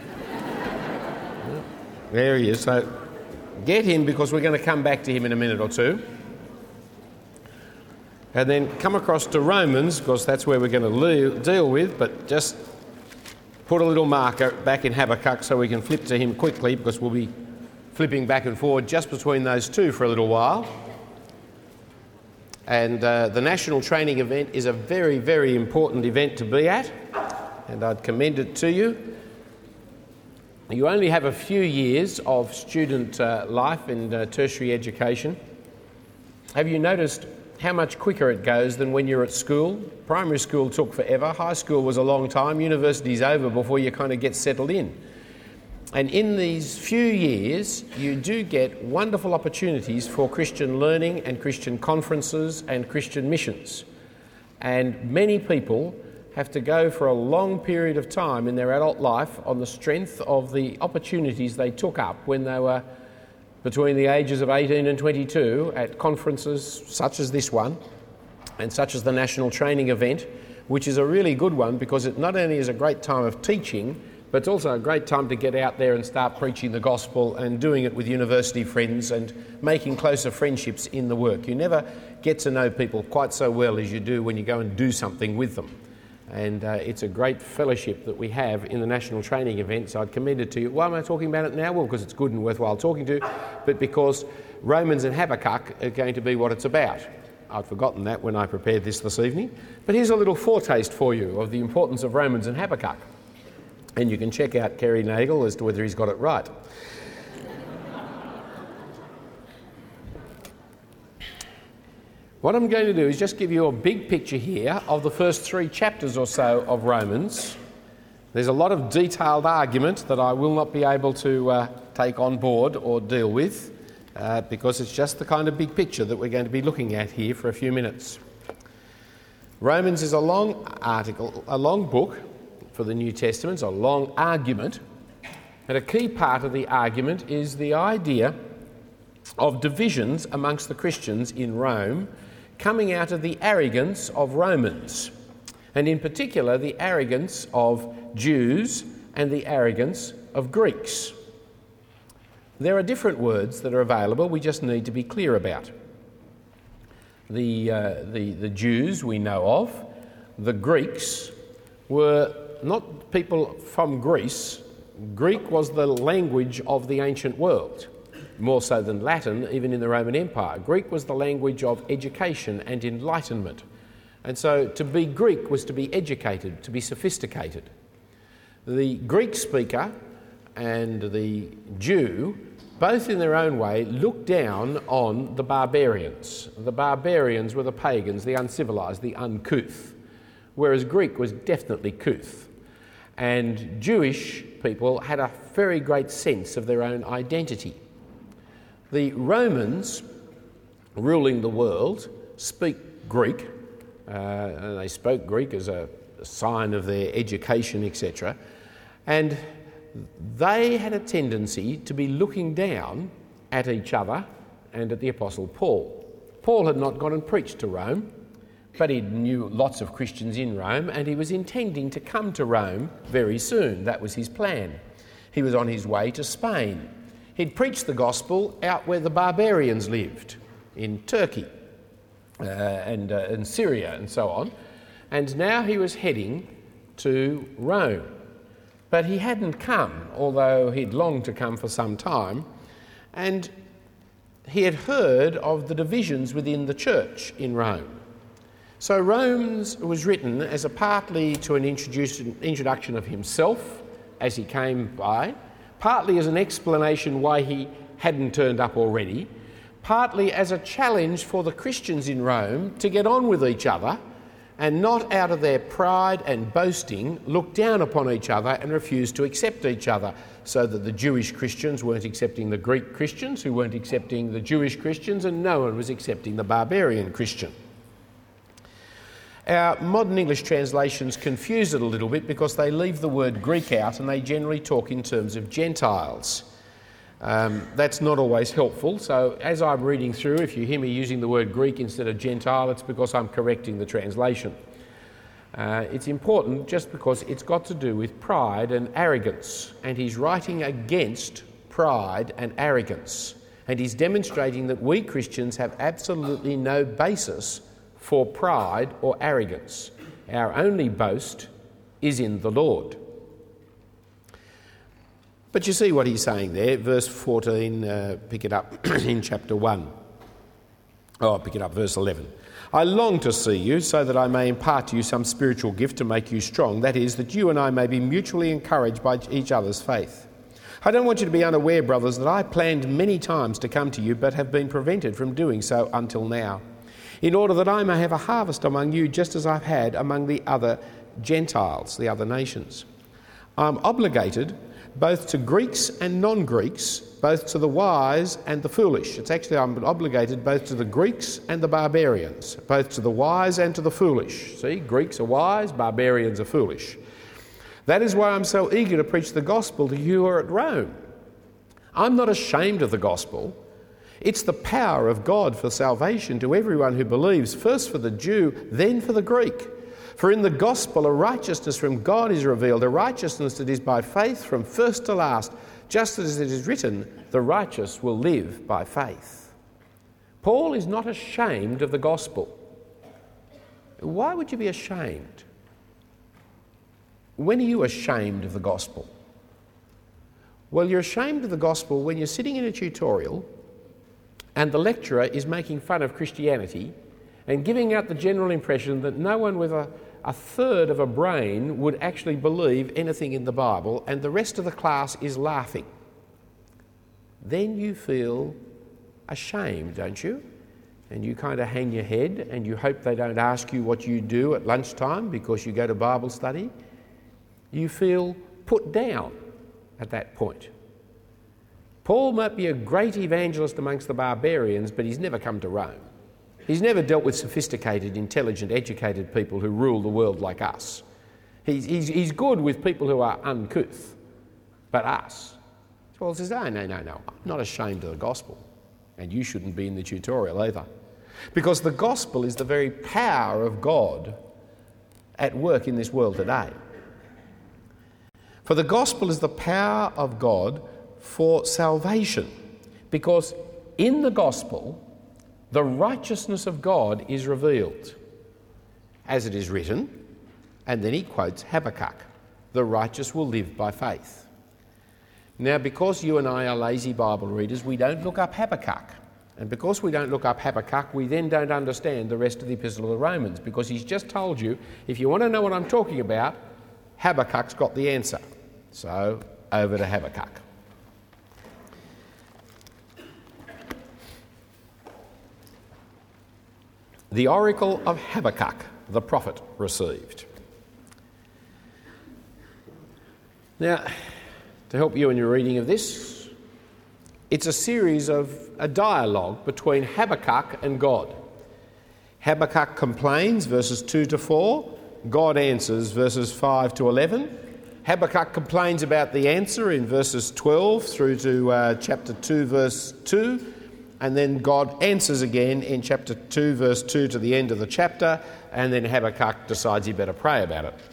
There he is. So get him, because we're going to come back to him in a minute or two. And then come across to Romans, because that's where we're going to le- deal with, but just put a little marker back in Habakkuk so we can flip to him quickly, because we'll be flipping back and forward just between those two for a little while. And uh, the national training event is a very, very important event to be at, and I'd commend it to you. You only have a few years of student uh, life in uh, tertiary education. Have you noticed how much quicker it goes than when you're at school? Primary school took forever, high school was a long time, university's over before you kind of get settled in. And in these few years, you do get wonderful opportunities for Christian learning and Christian conferences and Christian missions. And many people have to go for a long period of time in their adult life on the strength of the opportunities they took up when they were between the ages of eighteen and twenty-two at conferences such as this one and such as the National Training Event, which is a really good one because it not only is a great time of teaching, but it's also a great time to get out there and start preaching the gospel and doing it with university friends and making closer friendships in the work. You never get to know people quite so well as you do when you go and do something with them. And uh, it's a great fellowship that we have in the National Training Event, so I'd commend it to you. Why am I talking about it now? Well, because it's good and worthwhile talking to, but because Romans and Habakkuk are going to be what it's about. I'd forgotten that when I prepared this this evening. But here's a little foretaste for you of the importance of Romans and Habakkuk. And you can check out Kerry Nagel as to whether he's got it right. What I'm going to do is just give you a big picture here of the first three chapters or so of Romans. There's a lot of detailed argument that I will not be able to uh, take on board or deal with uh, because it's just the kind of big picture that we're going to be looking at here for a few minutes. Romans is a long article, a long book for the New Testament, a long argument, and a key part of the argument is the idea of divisions amongst the Christians in Rome coming out of the arrogance of Romans, and in particular the arrogance of Jews and the arrogance of Greeks. There are different words that are available we just need to be clear about. The, uh, the, the Jews we know of, the Greeks were not people from Greece. Greek was the language of the ancient world, more so than Latin, even in the Roman Empire. Greek was the language of education and enlightenment. And so to be Greek was to be educated, to be sophisticated. The Greek speaker and the Jew, both in their own way, looked down on the barbarians. The barbarians were the pagans, the uncivilised, the uncouth, whereas Greek was definitely couth. And Jewish people had a very great sense of their own identity. The Romans, ruling the world, speak Greek. Uh, and they spoke Greek as a sign of their education, et cetera. And they had a tendency to be looking down at each other and at the Apostle Paul. Paul had not gone and preached to Rome, but he knew lots of Christians in Rome, and he was intending to come to Rome very soon. That was his plan. He was on his way to Spain. He'd preached the gospel out where the barbarians lived, in Turkey uh, and, uh, and Syria and so on, and now he was heading to Rome. But he hadn't come, although he'd longed to come for some time, and he had heard of the divisions within the church in Rome. So Romans was written as a partly to an introduction of himself as he came by, partly as an explanation why he hadn't turned up already, partly as a challenge for the Christians in Rome to get on with each other and not out of their pride and boasting look down upon each other and refuse to accept each other, so that the Jewish Christians weren't accepting the Greek Christians, who weren't accepting the Jewish Christians, and no one was accepting the barbarian Christian. Our modern English translations confuse it a little bit because they leave the word Greek out and they generally talk in terms of Gentiles. Um, that's not always helpful, so as I'm reading through, if you hear me using the word Greek instead of Gentile, it's because I'm correcting the translation. Uh, it's important just because it's got to do with pride and arrogance, and he's writing against pride and arrogance, and he's demonstrating that we Christians have absolutely no basis for pride or arrogance. Our only boast is in the Lord. But you see what he's saying there, verse fourteen, uh, pick it up in chapter one. Oh, I'll pick it up, verse eleven. I long to see you so that I may impart to you some spiritual gift to make you strong. That is, that you and I may be mutually encouraged by each other's faith. I don't want you to be unaware, brothers, that I planned many times to come to you, but have been prevented from doing so until now, in order that I may have a harvest among you, just as I've had among the other Gentiles, the other nations. I'm obligated both to Greeks and non-Greeks, both to the wise and the foolish. It's actually, I'm obligated both to the Greeks and the barbarians, both to the wise and to the foolish. See, Greeks are wise, barbarians are foolish. That is why I'm so eager to preach the gospel to you who are at Rome. I'm not ashamed of the gospel. It's the power of God for salvation to everyone who believes, first for the Jew, then for the Greek. For in the gospel a righteousness from God is revealed, a righteousness that is by faith from first to last, just as it is written, the righteous will live by faith. Paul is not ashamed of the gospel. Why would you be ashamed? When are you ashamed of the gospel? Well, you're ashamed of the gospel when you're sitting in a tutorial and the lecturer is making fun of Christianity and giving out the general impression that no one with a, a third of a brain would actually believe anything in the Bible, and the rest of the class is laughing. Then you feel ashamed, don't you? And you kind of hang your head and you hope they don't ask you what you do at lunchtime because you go to Bible study. You feel put down at that point. Paul might be a great evangelist amongst the barbarians, but he's never come to Rome. He's never dealt with sophisticated, intelligent, educated people who rule the world like us. He's, he's, he's good with people who are uncouth, but us. Paul says, oh, no, no, no, I'm not ashamed of the gospel, and you shouldn't be in the tutorial either. Because the gospel is the very power of God at work in this world today. For the gospel is the power of God for salvation, because in the gospel, the righteousness of God is revealed, as it is written, and then he quotes Habakkuk, the righteous will live by faith. Now, because you and I are lazy Bible readers, we don't look up Habakkuk. And because we don't look up Habakkuk, we then don't understand the rest of the Epistle of the Romans, because he's just told you, if you want to know what I'm talking about, Habakkuk's got the answer. So, over to Habakkuk. The oracle of Habakkuk, the prophet, received. Now, to help you in your reading of this, it's a series of a dialogue between Habakkuk and God. Habakkuk complains, verses two to four. God answers, verses five to eleven. Habakkuk complains about the answer in verses twelve through to uh, chapter two, verse two. And then God answers again in chapter two, verse two to the end of the chapter. And then Habakkuk decides he better pray about it.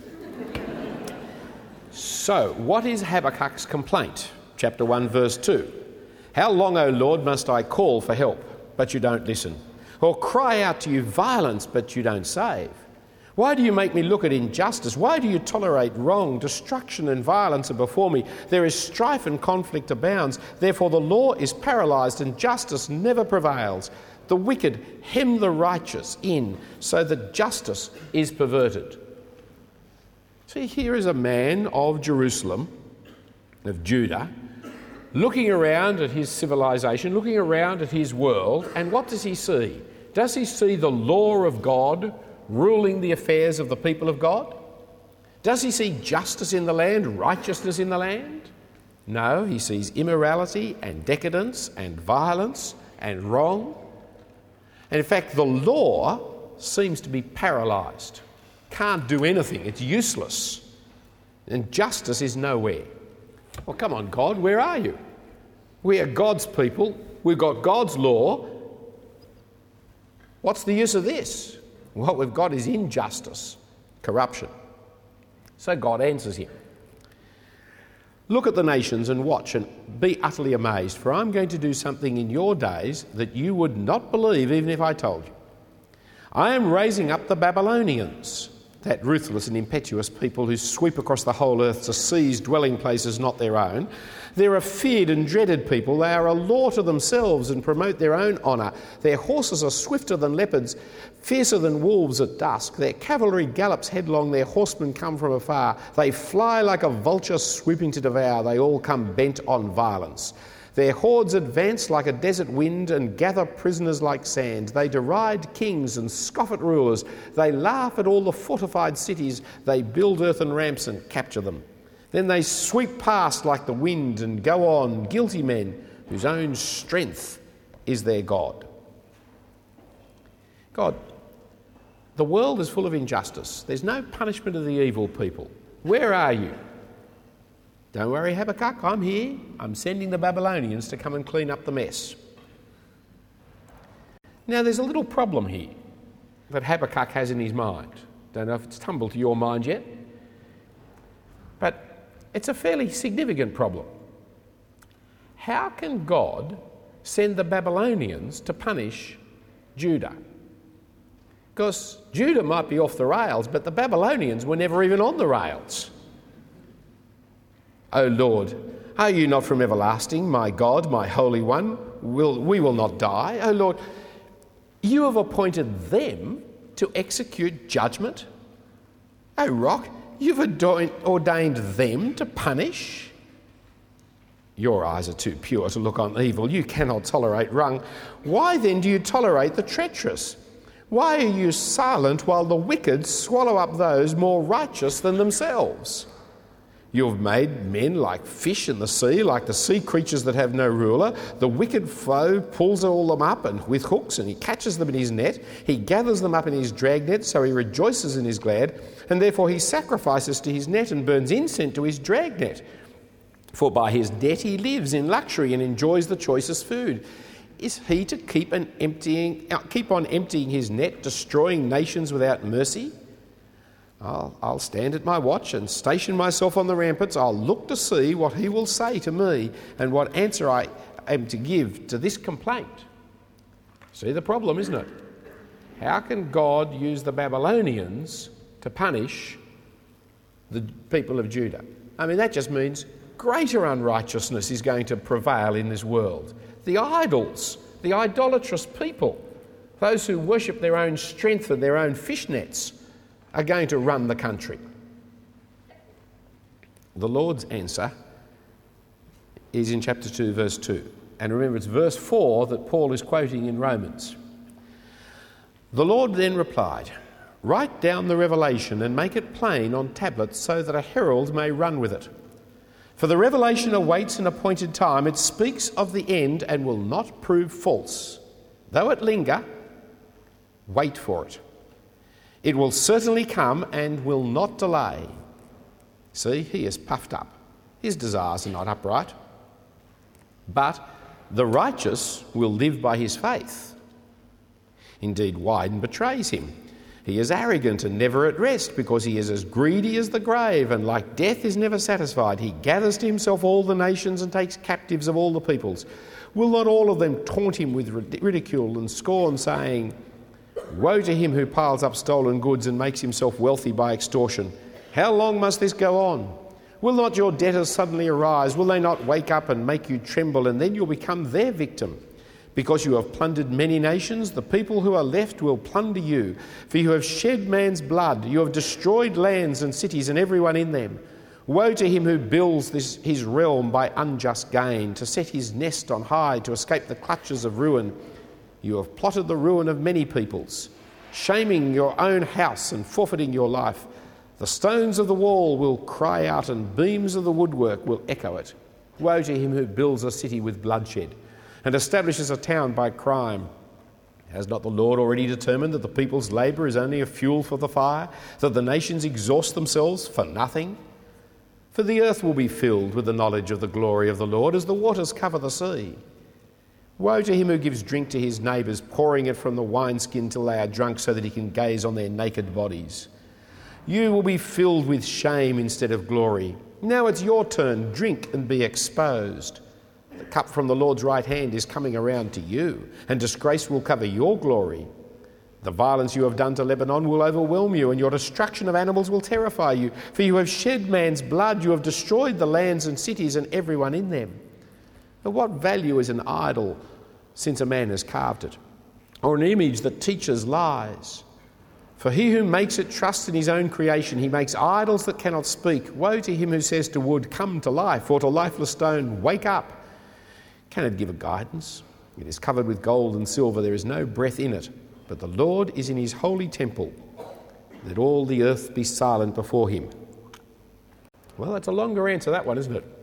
So, what is Habakkuk's complaint? Chapter one, verse two. How long, O Lord, must I call for help, but you don't listen? Or cry out to you violence, but you don't save? Why do you make me look at injustice? Why do you tolerate wrong? Destruction and violence are before me. There is strife and conflict abounds. Therefore the law is paralysed and justice never prevails. The wicked hem the righteous in so that justice is perverted. See, here is a man of Jerusalem, of Judah, looking around at his civilization, looking around at his world, and what does he see? Does he see the law of God ruling the affairs of the people of God? Does he see justice in the land, righteousness in the land? No, he sees immorality and decadence and violence and wrong. And in fact, the law seems to be paralysed. Can't do anything, it's useless. And justice is nowhere. Well, come on, God, where are you? We are God's people. We've got God's law. What's the use of this? What we've got is injustice, corruption. So God answers him. Look at the nations and watch and be utterly amazed, for I'm going to do something in your days that you would not believe even if I told you. I am raising up the Babylonians. that ruthless and impetuous people who sweep across the whole earth to seize dwelling places not their own. They're a feared and dreaded people. They are a law to themselves and promote their own honour. Their horses are swifter than leopards, fiercer than wolves at dusk. Their cavalry gallops headlong, their horsemen come from afar. They fly like a vulture sweeping to devour. They all come bent on violence. Their hordes advance like a desert wind and gather prisoners like sand. They deride kings and scoff at rulers. They laugh at all the fortified cities. They build earthen ramps and capture them. Then they sweep past like the wind and go on, guilty men whose own strength is their God. God, the world is full of injustice. There's no punishment of the evil people. Where are you? Don't worry, Habakkuk, I'm here. I'm sending the Babylonians to come and clean up the mess. Now, there's a little problem here that Habakkuk has in his mind. Don't know if it's tumbled to your mind yet, but it's a fairly significant problem. How can God send the Babylonians to punish Judah? Because Judah might be off the rails, but the Babylonians were never even on the rails. O Lord, are you not from everlasting, my God, my Holy One? Will, we will not die. O Lord, you have appointed them to execute judgment. O Rock, you've ordained them to punish. Your eyes are too pure to look on evil. You cannot tolerate wrong. Why then do you tolerate the treacherous? Why are you silent while the wicked swallow up those more righteous than themselves? You have made men like fish in the sea, like the sea creatures that have no ruler. The wicked foe pulls all them up and with hooks, and he catches them in his net. He gathers them up in his dragnet, so he rejoices and is glad, and therefore he sacrifices to his net and burns incense to his dragnet. For by his debt he lives in luxury and enjoys the choicest food. Is he to keep, an emptying, keep on emptying his net, destroying nations without mercy? I'll, I'll stand at my watch and station myself on the ramparts. I'll look to see what he will say to me and what answer I am to give to this complaint. See the problem, isn't it? How can God use the Babylonians to punish the people of Judah? I mean, that just means greater unrighteousness is going to prevail in this world. The idols, the idolatrous people, those who worship their own strength and their own fishnets, are going to run the country. The Lord's answer is in chapter two, verse two. And remember, it's verse four that Paul is quoting in Romans. The Lord then replied, "Write down the revelation and make it plain on tablets so that a herald may run with it. For the revelation awaits an appointed time. It speaks of the end and will not prove false. Though it linger, wait for it. It will certainly come and will not delay." See, he is puffed up. His desires are not upright. But the righteous will live by his faith. Indeed, Wyden betrays him. He is arrogant and never at rest, because he is as greedy as the grave, and like death is never satisfied. He gathers to himself all the nations and takes captives of all the peoples. Will not all of them taunt him with ridicule and scorn, saying, "Woe to him who piles up stolen goods and makes himself wealthy by extortion. How long must this go on? Will not your debtors suddenly arise? Will they not wake up and make you tremble, and then you'll become their victim? Because you have plundered many nations, the people who are left will plunder you. For you have shed man's blood, you have destroyed lands and cities and everyone in them. Woe to him who builds this, his realm by unjust gain, to set his nest on high, to escape the clutches of ruin. You have plotted the ruin of many peoples, shaming your own house and forfeiting your life. The stones of the wall will cry out, and beams of the woodwork will echo it. Woe to him who builds a city with bloodshed and establishes a town by crime. Has not the Lord already determined that the people's labour is only a fuel for the fire, that the nations exhaust themselves for nothing? For the earth will be filled with the knowledge of the glory of the Lord as the waters cover the sea. Woe to him who gives drink to his neighbours, pouring it from the wineskin till they are drunk, so that he can gaze on their naked bodies. You will be filled with shame instead of glory. Now it's your turn. Drink and be exposed. The cup from the Lord's right hand is coming around to you, and disgrace will cover your glory. The violence you have done to Lebanon will overwhelm you, and your destruction of animals will terrify you. For you have shed man's blood, you have destroyed the lands and cities and everyone in them. But what value is an idol since a man has carved it, or an image that teaches lies? For he who makes it trusts in his own creation. He makes idols that cannot speak. Woe to him who says to wood, come to life, or to lifeless stone, wake up. Can it give a guidance? It is covered with gold and silver. There is no breath in it. But the Lord is in his holy temple. Let all the earth be silent before him. Well, that's a longer answer, that one, isn't it?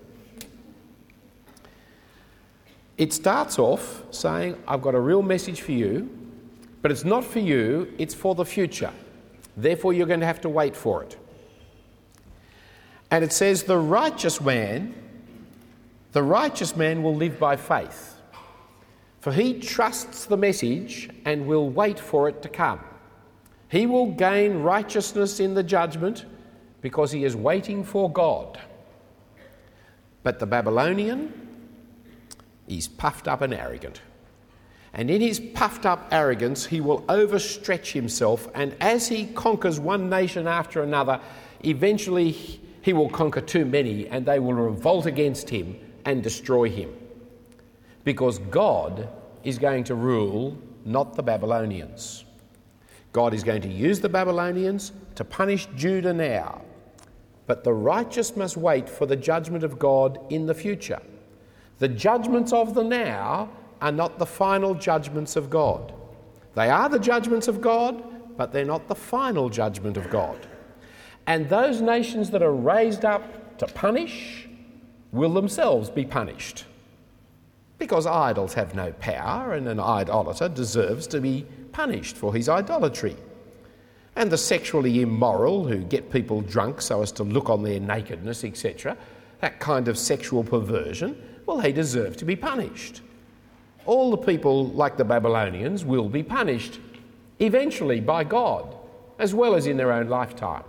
It starts off saying, I've got a real message for you, but it's not for you, it's for the future. Therefore, you're going to have to wait for it. And it says, the righteous man, the righteous man will live by faith. For he trusts the message and will wait for it to come. He will gain righteousness in the judgment because he is waiting for God. But the Babylonian is puffed up and arrogant. And in his puffed up arrogance, he will overstretch himself, and as he conquers one nation after another, eventually he will conquer too many and they will revolt against him and destroy him. Because God is going to rule, not the Babylonians. God is going to use the Babylonians to punish Judah now, but the righteous must wait for the judgment of God in the future. The judgments of the now are not the final judgments of God. They are the judgments of God, but they're not the final judgment of God. And those nations that are raised up to punish will themselves be punished. Because idols have no power, and an idolater deserves to be punished for his idolatry. And the sexually immoral who get people drunk so as to look on their nakedness, et cetera, that kind of sexual perversion, well, they deserve to be punished. All the people, like the Babylonians, will be punished eventually by God, as well as in their own lifetime.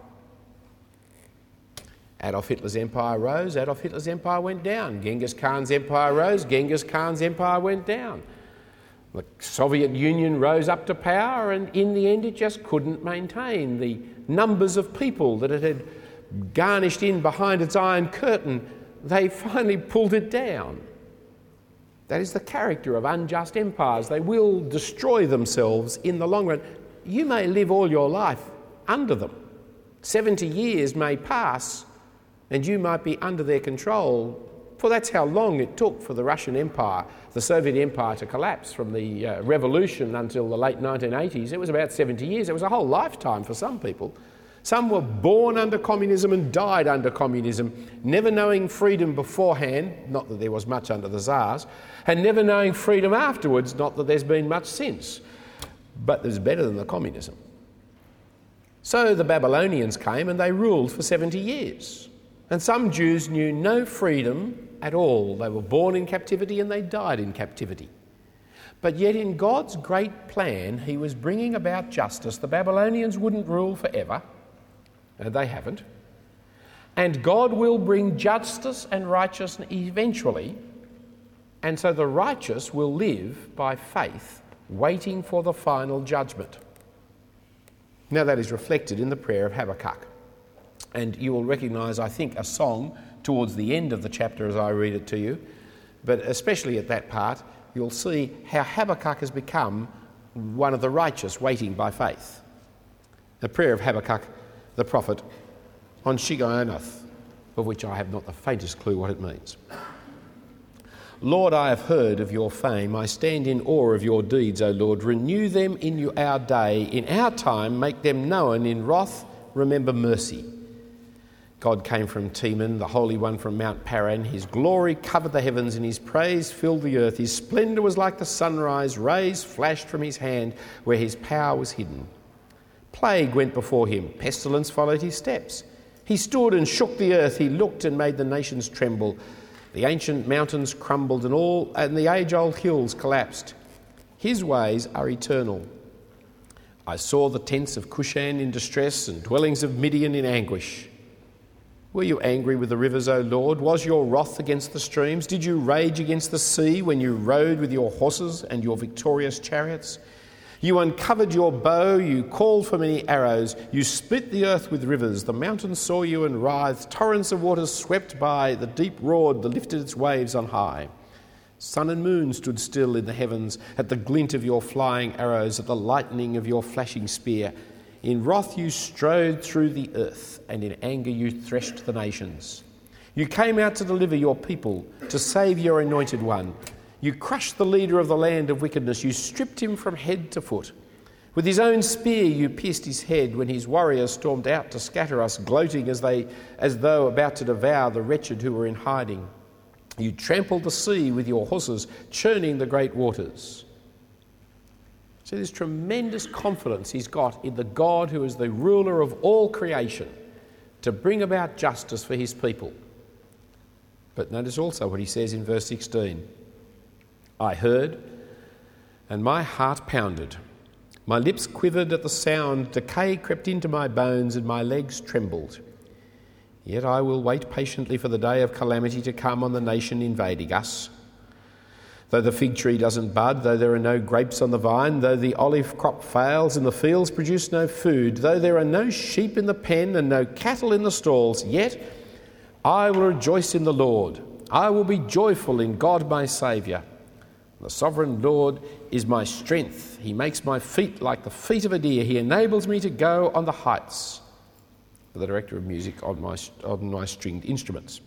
Adolf Hitler's empire rose, Adolf Hitler's empire went down. Genghis Khan's empire rose, Genghis Khan's empire went down. The Soviet Union rose up to power, and in the end it just couldn't maintain the numbers of people that it had garnished in behind its iron curtain. They finally pulled it down. That is the character of unjust empires. They will destroy themselves in the long run. You may live all your life under them. seventy years may pass and you might be under their control, for that's how long it took for the Russian Empire, the Soviet Empire, to collapse from the uh, revolution until the late nineteen eighties. It was about seventy years. It was a whole lifetime for some people. Some were born under communism and died under communism, never knowing freedom beforehand, not that there was much under the Tsars, and never knowing freedom afterwards, not that there's been much since. But there's better than the communism. So the Babylonians came and they ruled for seventy years. And some Jews knew no freedom at all. They were born in captivity and they died in captivity. But yet in God's great plan, he was bringing about justice. The Babylonians wouldn't rule forever. No, they haven't. And God will bring justice and righteousness eventually. And so the righteous will live by faith, waiting for the final judgment. Now that is reflected in the prayer of Habakkuk. And you will recognise, I think, a song towards the end of the chapter as I read it to you. But especially at that part, you'll see how Habakkuk has become one of the righteous waiting by faith. The prayer of Habakkuk, the prophet, on Shigionoth, of which I have not the faintest clue what it means. Lord, I have heard of your fame. I stand in awe of your deeds, O Lord. Renew them in our day. In our time, make them known. In wrath, remember mercy. God came from Teman, the Holy One from Mount Paran. His glory covered the heavens and his praise filled the earth. His splendour was like the sunrise. Rays flashed from his hand where his power was hidden. Plague went before him. Pestilence followed his steps. He stood and shook the earth. He looked and made the nations tremble. The ancient mountains crumbled and all, and the age-old hills collapsed. His ways are eternal. I saw the tents of Cushan in distress and dwellings of Midian in anguish. Were you angry with the rivers, O Lord? Was your wrath against the streams? Did you rage against the sea when you rode with your horses and your victorious chariots? You uncovered your bow, you called for many arrows, you split the earth with rivers, the mountains saw you and writhed, torrents of waters swept by, the deep roared, that lifted its waves on high. Sun and moon stood still in the heavens at the glint of your flying arrows, at the lightning of your flashing spear. In wrath you strode through the earth, and in anger you threshed the nations. You came out to deliver your people, to save your anointed one. You crushed the leader of the land of wickedness. You stripped him from head to foot. With his own spear you pierced his head when his warriors stormed out to scatter us, gloating as they, as though about to devour the wretched who were in hiding. You trampled the sea with your horses, churning the great waters. So there's tremendous confidence he's got in the God who is the ruler of all creation to bring about justice for his people. But notice also what he says in verse sixteen. I heard, and my heart pounded. My lips quivered at the sound. Decay crept into my bones, and my legs trembled. Yet I will wait patiently for the day of calamity to come on the nation invading us. Though the fig tree doesn't bud, though there are no grapes on the vine, though the olive crop fails and the fields produce no food, though there are no sheep in the pen and no cattle in the stalls, yet I will rejoice in the Lord. I will be joyful in God my Saviour. The sovereign Lord is my strength. He makes my feet like the feet of a deer. He enables me to go on the heights. For the director of music on my, on my stringed instruments.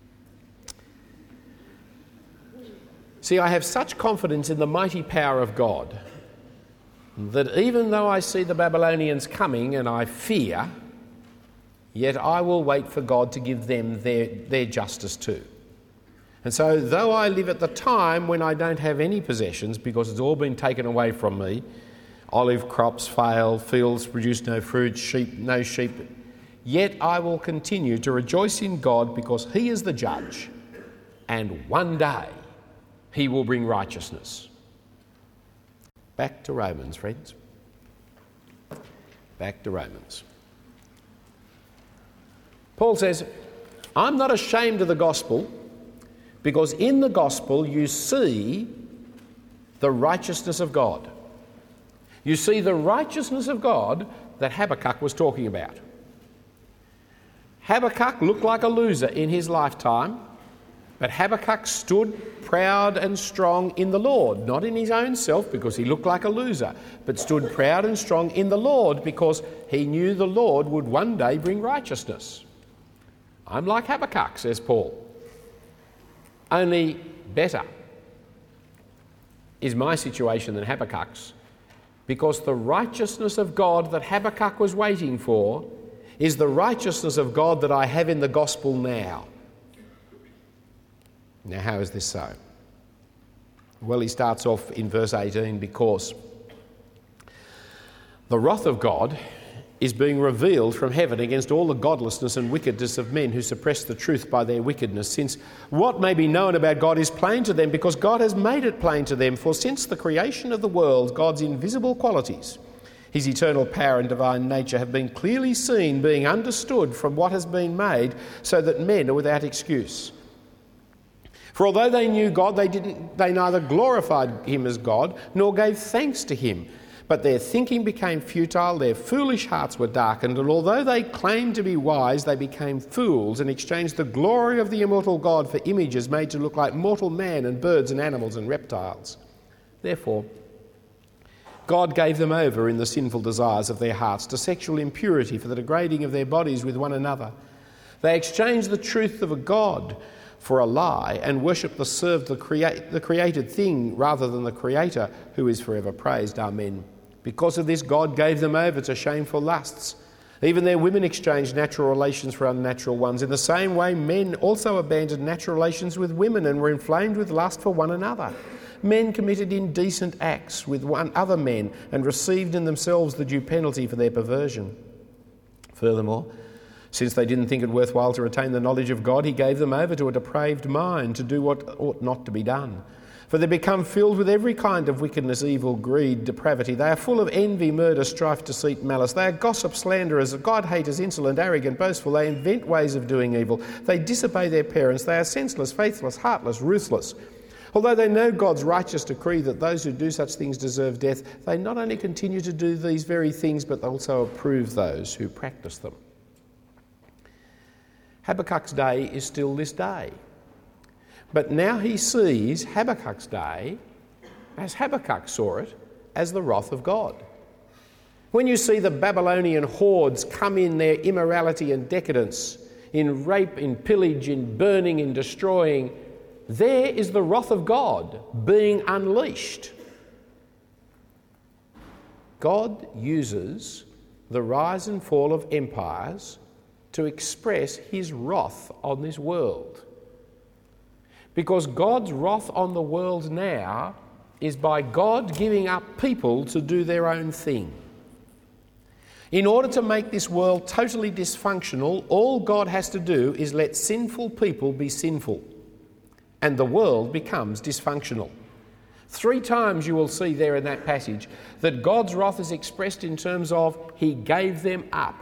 See, I have such confidence in the mighty power of God that even though I see the Babylonians coming and I fear, yet I will wait for God to give them their, their justice too. And so though I live at the time when I don't have any possessions because it's all been taken away from me, olive crops fail, fields produce no fruit, sheep, no sheep, yet I will continue to rejoice in God because he is the judge, and one day he will bring righteousness. Back to Romans, friends. Back to Romans. Paul says, I'm not ashamed of the gospel, because in the gospel you see the righteousness of God. You see the righteousness of God that Habakkuk was talking about. Habakkuk looked like a loser in his lifetime, but Habakkuk stood proud and strong in the Lord, not in his own self because he looked like a loser, but stood proud and strong in the Lord because he knew the Lord would one day bring righteousness. I'm like Habakkuk, says Paul. Only better is my situation than Habakkuk's, because the righteousness of God that Habakkuk was waiting for is the righteousness of God that I have in the gospel now. Now, how is this so? Well, he starts off in verse eighteen, because the wrath of God is being revealed from heaven against all the godlessness and wickedness of men who suppress the truth by their wickedness, since what may be known about God is plain to them because God has made it plain to them. For since the creation of the world, God's invisible qualities, his eternal power and divine nature, have been clearly seen, being understood from what has been made, so that men are without excuse. For although they knew God, they didn't they neither glorified him as God nor gave thanks to him. But their thinking became futile, their foolish hearts were darkened, and although they claimed to be wise, they became fools and exchanged the glory of the immortal God for images made to look like mortal man and birds and animals and reptiles. Therefore, God gave them over in the sinful desires of their hearts to sexual impurity for the degrading of their bodies with one another. They exchanged the truth of a God for a lie and worshipped the served the, crea- the created thing rather than the Creator, who is forever praised. Amen. Because of this, God gave them over to shameful lusts. Even their women exchanged natural relations for unnatural ones. In the same way, men also abandoned natural relations with women and were inflamed with lust for one another. Men committed indecent acts with one other men and received in themselves the due penalty for their perversion. Furthermore, since they didn't think it worthwhile to retain the knowledge of God, he gave them over to a depraved mind to do what ought not to be done. For they become filled with every kind of wickedness, evil, greed, depravity. They are full of envy, murder, strife, deceit, malice. They are gossips, slanderers, God-haters, insolent, arrogant, boastful. They invent ways of doing evil. They disobey their parents. They are senseless, faithless, heartless, ruthless. Although they know God's righteous decree that those who do such things deserve death, they not only continue to do these very things, but also approve those who practice them. Habakkuk's day is still this day. But now he sees Habakkuk's day, as Habakkuk saw it, as the wrath of God. When you see the Babylonian hordes come in their immorality and decadence, in rape, in pillage, in burning, in destroying, there is the wrath of God being unleashed. God uses the rise and fall of empires to express his wrath on this world. Because God's wrath on the world now is by God giving up people to do their own thing. In order to make this world totally dysfunctional, all God has to do is let sinful people be sinful, and the world becomes dysfunctional. Three times you will see there in that passage that God's wrath is expressed in terms of he gave them up.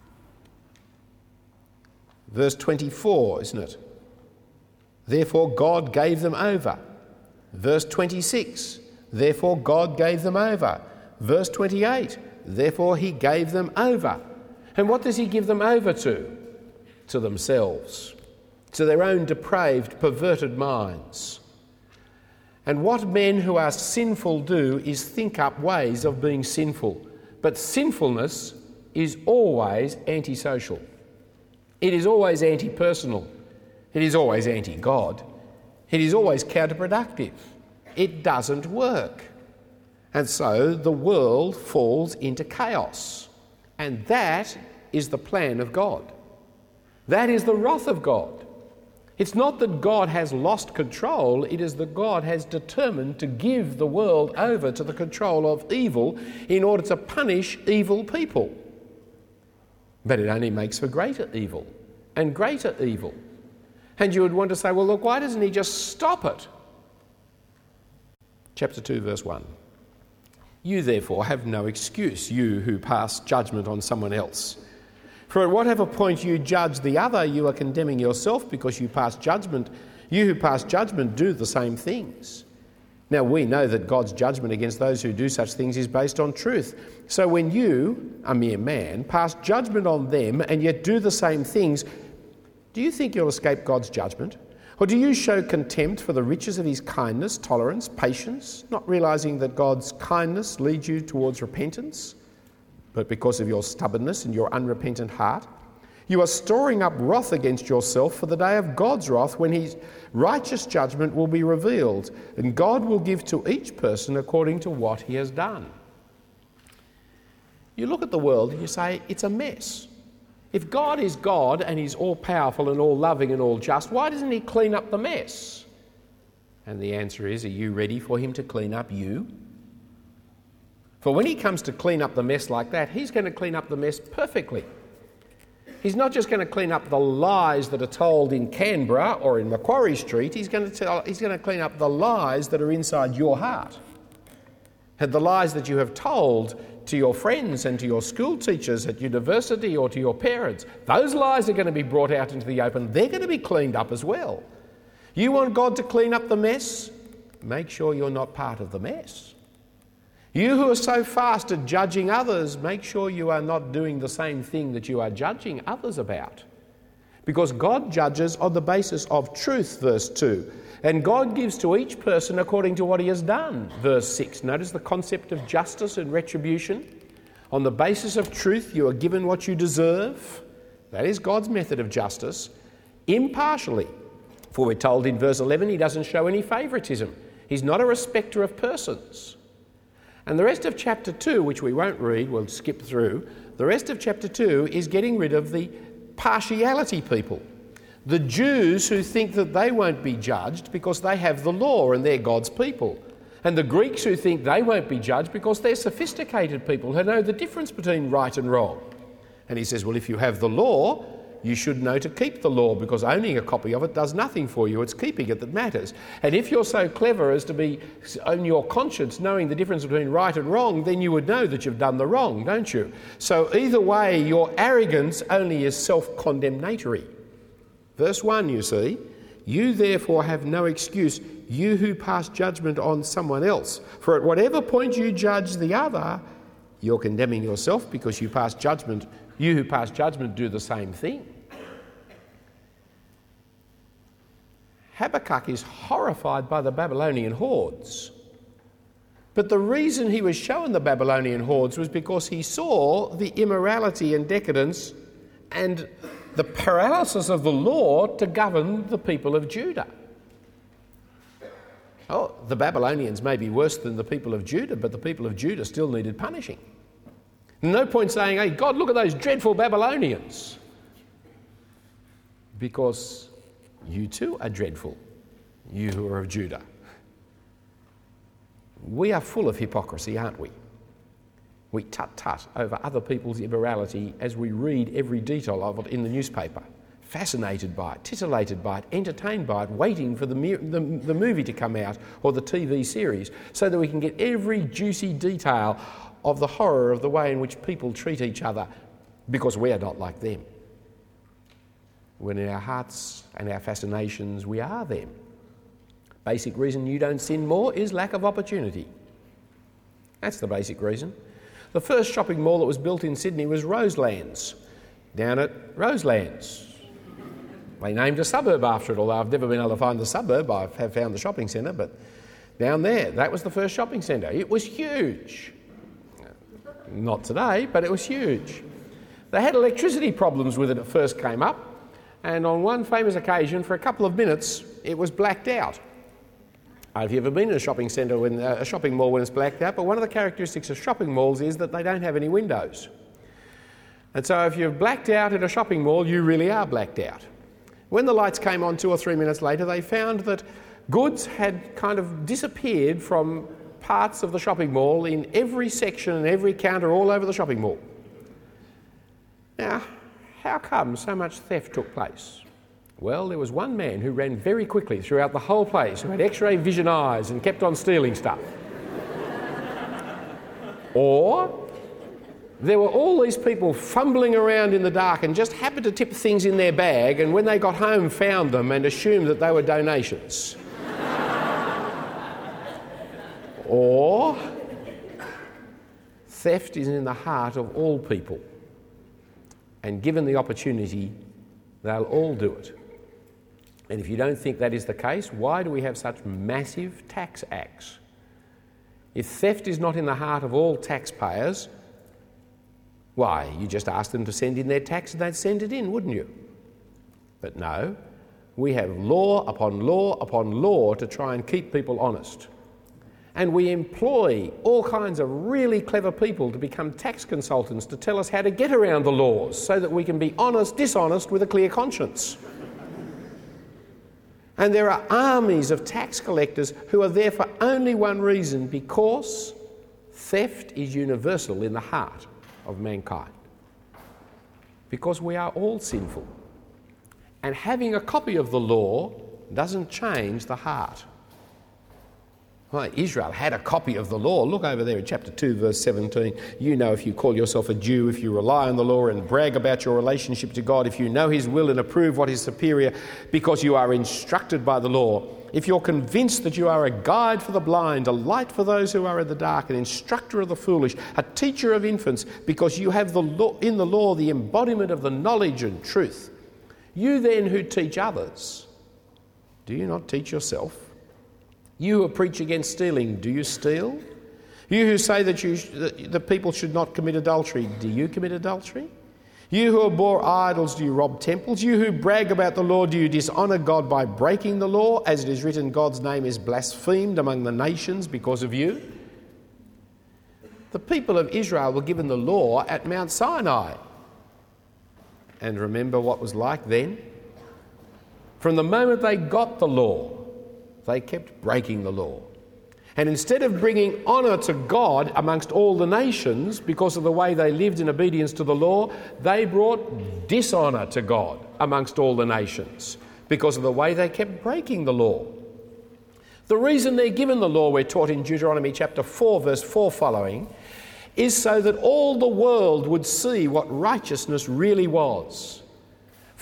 Verse twenty-four, isn't it? Therefore God gave them over. Verse twenty-six, therefore God gave them over. Verse twenty-eight, therefore he gave them over. And what does he give them over to? To themselves, to their own depraved, perverted minds. And what men who are sinful do is think up ways of being sinful. But sinfulness is always antisocial. It is always anti-personal. It is always anti-God. It is always counterproductive. It doesn't work. And so the world falls into chaos. And that is the plan of God. That is the wrath of God. It's not that God has lost control, it is that God has determined to give the world over to the control of evil in order to punish evil people. But it only makes for greater evil and greater evil. And you would want to say, well, look, why doesn't he just stop it? Chapter two, verse one. You therefore have no excuse, you who pass judgment on someone else. For at whatever point you judge the other, you are condemning yourself because you pass judgment. You who pass judgment do the same things. Now we know that God's judgment against those who do such things is based on truth. So when you, a mere man, pass judgment on them and yet do the same things, do you think you'll escape God's judgment? Or do you show contempt for the riches of his kindness, tolerance, patience, not realising that God's kindness leads you towards repentance? But because of your stubbornness and your unrepentant heart, you are storing up wrath against yourself for the day of God's wrath, when his righteous judgment will be revealed, and God will give to each person according to what he has done. You look at the world and you say, it's a mess. If God is God and he's all-powerful and all-loving and all-just, why doesn't he clean up the mess? And the answer is, are you ready for him to clean up you? For when he comes to clean up the mess like that, he's going to clean up the mess perfectly. He's not just going to clean up the lies that are told in Canberra or in Macquarie Street, he's going to tell, he's going to clean up the lies that are inside your heart. And the lies that you have told to your friends and to your school teachers at university or to your parents. Those lies are going to be brought out into the open. They're going to be cleaned up as well. You want God to clean up the mess? Make sure you're not part of the mess. You who are so fast at judging others, make sure you are not doing the same thing that you are judging others about. Because God judges on the basis of truth, verse two. And God gives to each person according to what he has done, verse six. Notice the concept of justice and retribution. On the basis of truth, you are given what you deserve. That is God's method of justice, impartially. For we're told in verse eleven, he doesn't show any favouritism. He's not a respecter of persons. And the rest of chapter two, which we won't read, we'll skip through, the rest of chapter two is getting rid of the partiality people. The Jews who think that they won't be judged because they have the law and they're God's people. And the Greeks who think they won't be judged because they're sophisticated people who know the difference between right and wrong. And he says, well, if you have the law, you should know to keep the law, because owning a copy of it does nothing for you. It's keeping it that matters. And if you're so clever as to be on your conscience knowing the difference between right and wrong, then you would know that you've done the wrong, don't you? So either way, your arrogance only is self-condemnatory. Verse one, you see, You therefore have no excuse, you who pass judgment on someone else. For at whatever point you judge the other, you're condemning yourself because you pass judgment. You who pass judgment do the same thing. Habakkuk is horrified by the Babylonian hordes. But the reason he was shown the Babylonian hordes was because he saw the immorality and decadence and the paralysis of the law to govern the people of Judah. Oh, the Babylonians may be worse than the people of Judah, but the people of Judah still needed punishing. No point saying, hey, God, look at those dreadful Babylonians. Because you too are dreadful, you who are of Judah. We are full of hypocrisy, aren't we? We tut-tut over other people's immorality as we read every detail of it in the newspaper, fascinated by it, titillated by it, entertained by it, waiting for the, the, the movie to come out or the T V series so that we can get every juicy detail of the horror of the way in which people treat each other because we are not like them. When in our hearts and our fascinations we are them. Basic reason you don't sin more is lack of opportunity. That's the basic reason. The first shopping mall that was built in Sydney was Roselands, down at Roselands. They named a suburb after it, although I've never been able to find the suburb. I have found the shopping centre, but down there, that was the first shopping centre. It was huge. Not today, but it was huge. They had electricity problems with it at first came up, and on one famous occasion, for a couple of minutes, it was blacked out. Have you ever been in a shopping centre, when, uh, a shopping mall when it's blacked out? But one of the characteristics of shopping malls is that they don't have any windows. And so if you're blacked out at a shopping mall, you really are blacked out. When the lights came on two or three minutes later, they found that goods had kind of disappeared from parts of the shopping mall in every section and every counter all over the shopping mall. Now, how come so much theft took place? Well, there was one man who ran very quickly throughout the whole place, who had X-ray vision eyes and kept on stealing stuff. Or there were all these people fumbling around in the dark and just happened to tip things in their bag, and when they got home found them and assumed that they were donations. Or theft is in the heart of all people, and given the opportunity, they'll all do it. And if you don't think that is the case, why do we have such massive tax acts? If theft is not in the heart of all taxpayers, why, you just ask them to send in their tax and they'd send it in, wouldn't you? But no, we have law upon law upon law to try and keep people honest. And we employ all kinds of really clever people to become tax consultants to tell us how to get around the laws so that we can be honest, dishonest with a clear conscience. And there are armies of tax collectors who are there for only one reason, because theft is universal in the heart of mankind. Because we are all sinful. And having a copy of the law doesn't change the heart. Well, Israel had a copy of the law. Look over there in chapter two, verse seventeen. You know, if you call yourself a Jew, if you rely on the law and brag about your relationship to God, if you know his will and approve what is superior because you are instructed by the law, if you're convinced that you are a guide for the blind, a light for those who are in the dark, an instructor of the foolish, a teacher of infants, because you have the law, in the law the embodiment of the knowledge and truth, you then who teach others, do you not teach yourself? You who preach against stealing, do you steal? You who say that, you, that people should not commit adultery, do you commit adultery? You who abhor idols, do you rob temples? You who brag about the law, do you dishonour God by breaking the law? As it is written, God's name is blasphemed among the nations because of you. The people of Israel were given the law at Mount Sinai. And remember what was like then? From the moment they got the law, they kept breaking the law. And instead of bringing honour to God amongst all the nations because of the way they lived in obedience to the law, they brought dishonour to God amongst all the nations because of the way they kept breaking the law. The reason they're given the law, we're taught in Deuteronomy chapter four, verse four following, is so that all the world would see what righteousness really was.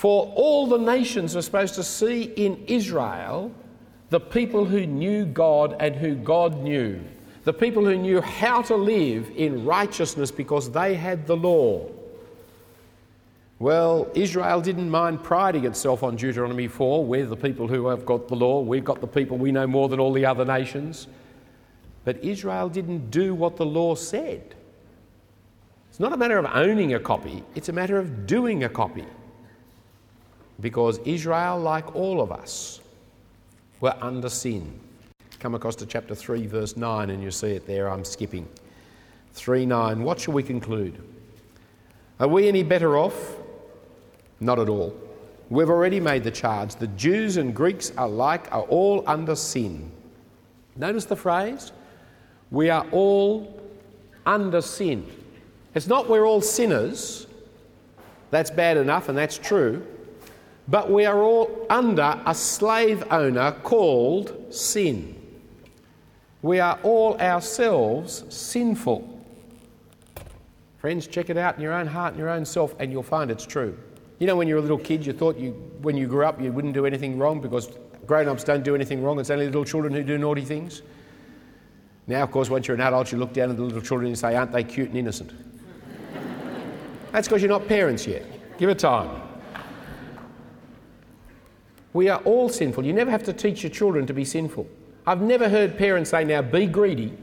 For all the nations are supposed to see in Israel the people who knew God and who God knew, the people who knew how to live in righteousness because they had the law. Well, Israel didn't mind priding itself on Deuteronomy four. We're the people who have got the law. We've got the people we know more than all the other nations. But Israel didn't do what the law said. It's not a matter of owning a copy. It's a matter of doing a copy. Because Israel, like all of us, were under sin. Come across to chapter three, verse nine, and you see it there. I'm skipping. three nine. What shall we conclude? Are we any better off? Not at all. We've already made the charge. The Jews and Greeks alike are all under sin. Notice the phrase, we are all under sin. It's not we're all sinners. That's bad enough and that's true. But we are all under a slave owner called sin. We are all ourselves sinful. Friends, check it out in your own heart and your own self and you'll find it's true. You know, when you were a little kid, you thought you, when you grew up you wouldn't do anything wrong because grown-ups don't do anything wrong. It's only little children who do naughty things. Now, of course, once you're an adult, you look down at the little children and say, aren't they cute and innocent? That's because you're not parents yet. Give it time. We are all sinful. You never have to teach your children to be sinful. I've never heard parents say, now be greedy.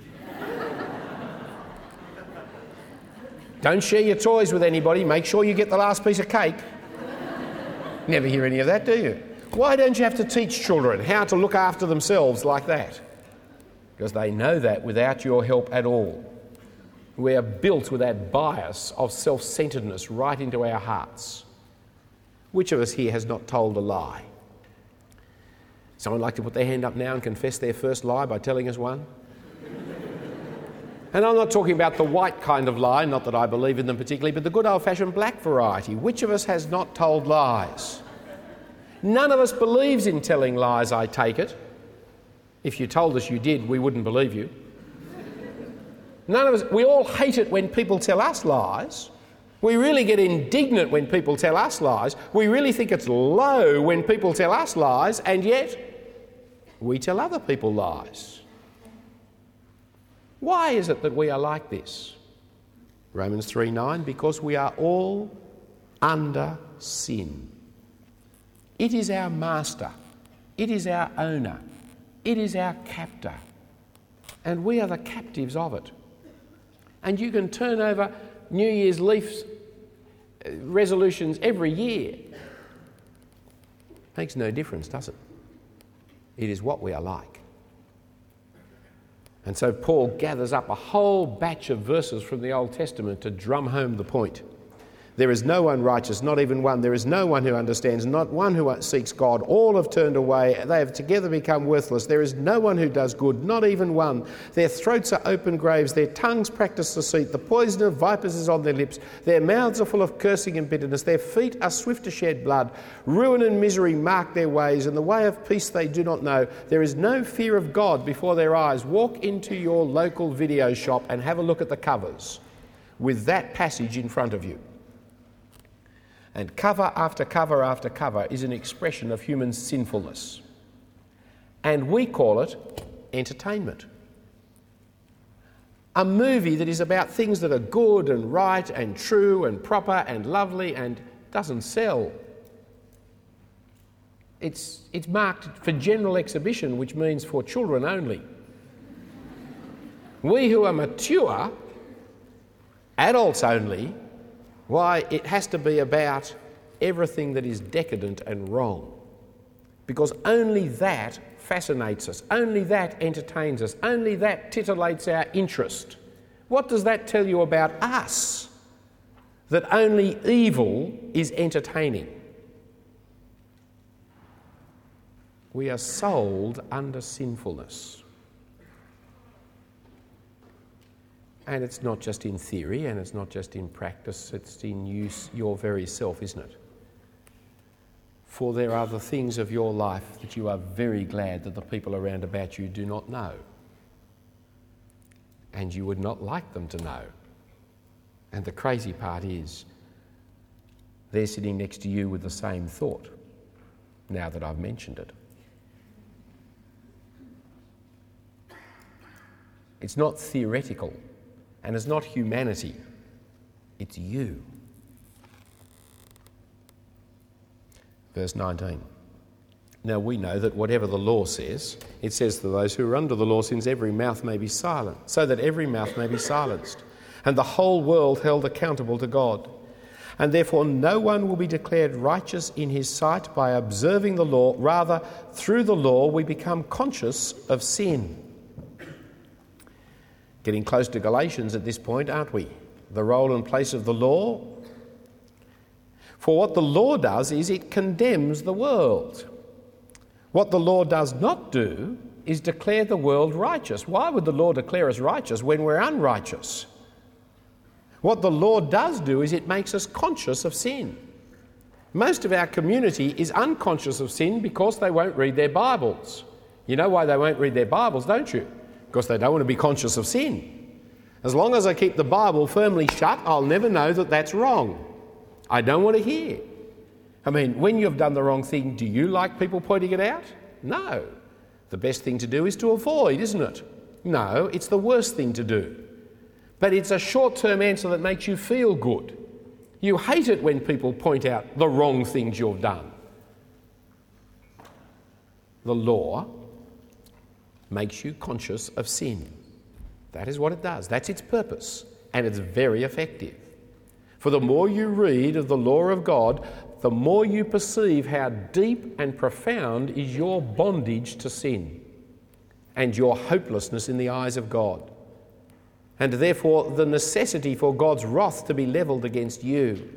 Don't share your toys with anybody. Make sure you get the last piece of cake. Never hear any of that, do you? Why don't you have to teach children how to look after themselves like that? Because they know that without your help at all. We are built with that bias of self-centeredness right into our hearts. Which of us here has not told a lie? Someone like to put their hand up now and confess their first lie by telling us one? And I'm not talking about the white kind of lie, not that I believe in them particularly, but the good old-fashioned black variety. Which of us has not told lies? None of us believes in telling lies, I take it. If you told us you did, we wouldn't believe you. None of us, we all hate it when people tell us lies. We really get indignant when people tell us lies. We really think it's low when people tell us lies, and yet we tell other people lies. Why is it that we are like this? Romans three nine, because we are all under sin. It is our master. It is our owner. It is our captor. And we are the captives of it. And you can turn over New Year's Leafs resolutions every year. Makes no difference, does it? It is what we are like. And so Paul gathers up a whole batch of verses from the Old Testament to drum home the point. There is no one righteous, not even one. There is no one who understands, not one who seeks God. All have turned away. They have together become worthless. There is no one who does good, not even one. Their throats are open graves. Their tongues practice deceit. The poison of vipers is on their lips. Their mouths are full of cursing and bitterness. Their feet are swift to shed blood. Ruin and misery mark their ways, and the way of peace they do not know. There is no fear of God before their eyes. Walk into your local video shop and have a look at the covers with that passage in front of you. And cover after cover after cover is an expression of human sinfulness. And we call it entertainment. A movie that is about things that are good and right and true and proper and lovely and doesn't sell. It's, it's marked for general exhibition, which means for children only. We who are mature, adults only, why, it has to be about everything that is decadent and wrong. Because only that fascinates us, only that entertains us, only that titillates our interest. What does that tell you about us? That only evil is entertaining. We are sold under sinfulness. And it's not just in theory, and it's not just in practice, it's in use, your very self, isn't it? For there are the things of your life that you are very glad that the people around about you do not know. And you would not like them to know. And the crazy part is, they're sitting next to you with the same thought, now that I've mentioned it. It's not theoretical, and it's not humanity. It's you. Verse nineteen. Now we know that whatever the law says, it says to those who are under the law, since every mouth may be silent, so that every mouth may be silenced, and the whole world held accountable to God. And therefore no one will be declared righteous in his sight by observing the law. Rather, through the law we become conscious of sin. Getting close to Galatians at this point, aren't we? The role and place of the law. For what the law does is it condemns the world. What the law does not do is declare the world righteous. Why would the law declare us righteous when we're unrighteous? What the law does do is it makes us conscious of sin. Most of our community is unconscious of sin because they won't read their Bibles. You know why they won't read their Bibles, don't you? Because they don't want to be conscious of sin. As long as I keep the Bible firmly shut, I'll never know that that's wrong. I don't want to hear. I mean, when you've done the wrong thing, do you like people pointing it out? No. The best thing to do is to avoid, isn't it? No, it's the worst thing to do. But it's a short-term answer that makes you feel good. You hate it when people point out the wrong things you've done. The law makes you conscious of sin. That is what it does. That's its purpose, and it's very effective. For the more you read of the law of God, the more you perceive how deep and profound is your bondage to sin and your hopelessness in the eyes of God, and therefore the necessity for God's wrath to be levelled against you.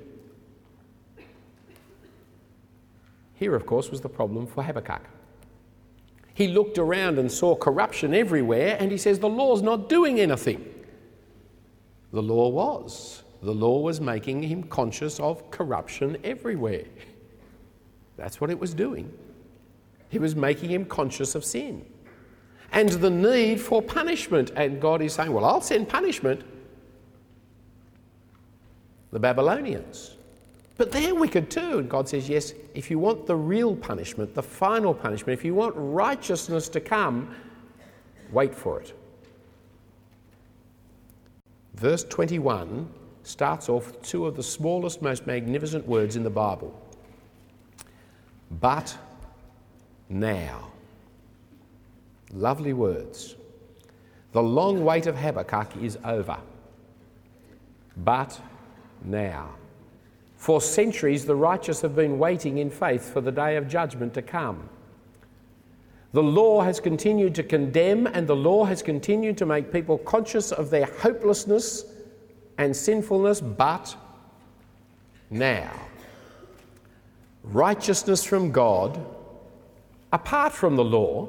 Here, of course, was the problem for Habakkuk. He looked around and saw corruption everywhere, and he says, the law's not doing anything. The law was. The law was making him conscious of corruption everywhere. That's what it was doing. It was making him conscious of sin and the need for punishment. And God is saying, well, I'll send punishment. The Babylonians. But they're wicked too. And God says, yes, if you want the real punishment, the final punishment, if you want righteousness to come, wait for it. Verse twenty-one starts off with two of the smallest, most magnificent words in the Bible. But now. Lovely words. The long wait of Habakkuk is over. But now. For centuries the righteous have been waiting in faith for the day of judgment to come. The law has continued to condemn, and the law has continued to make people conscious of their hopelessness and sinfulness, but now. Righteousness from God, apart from the law,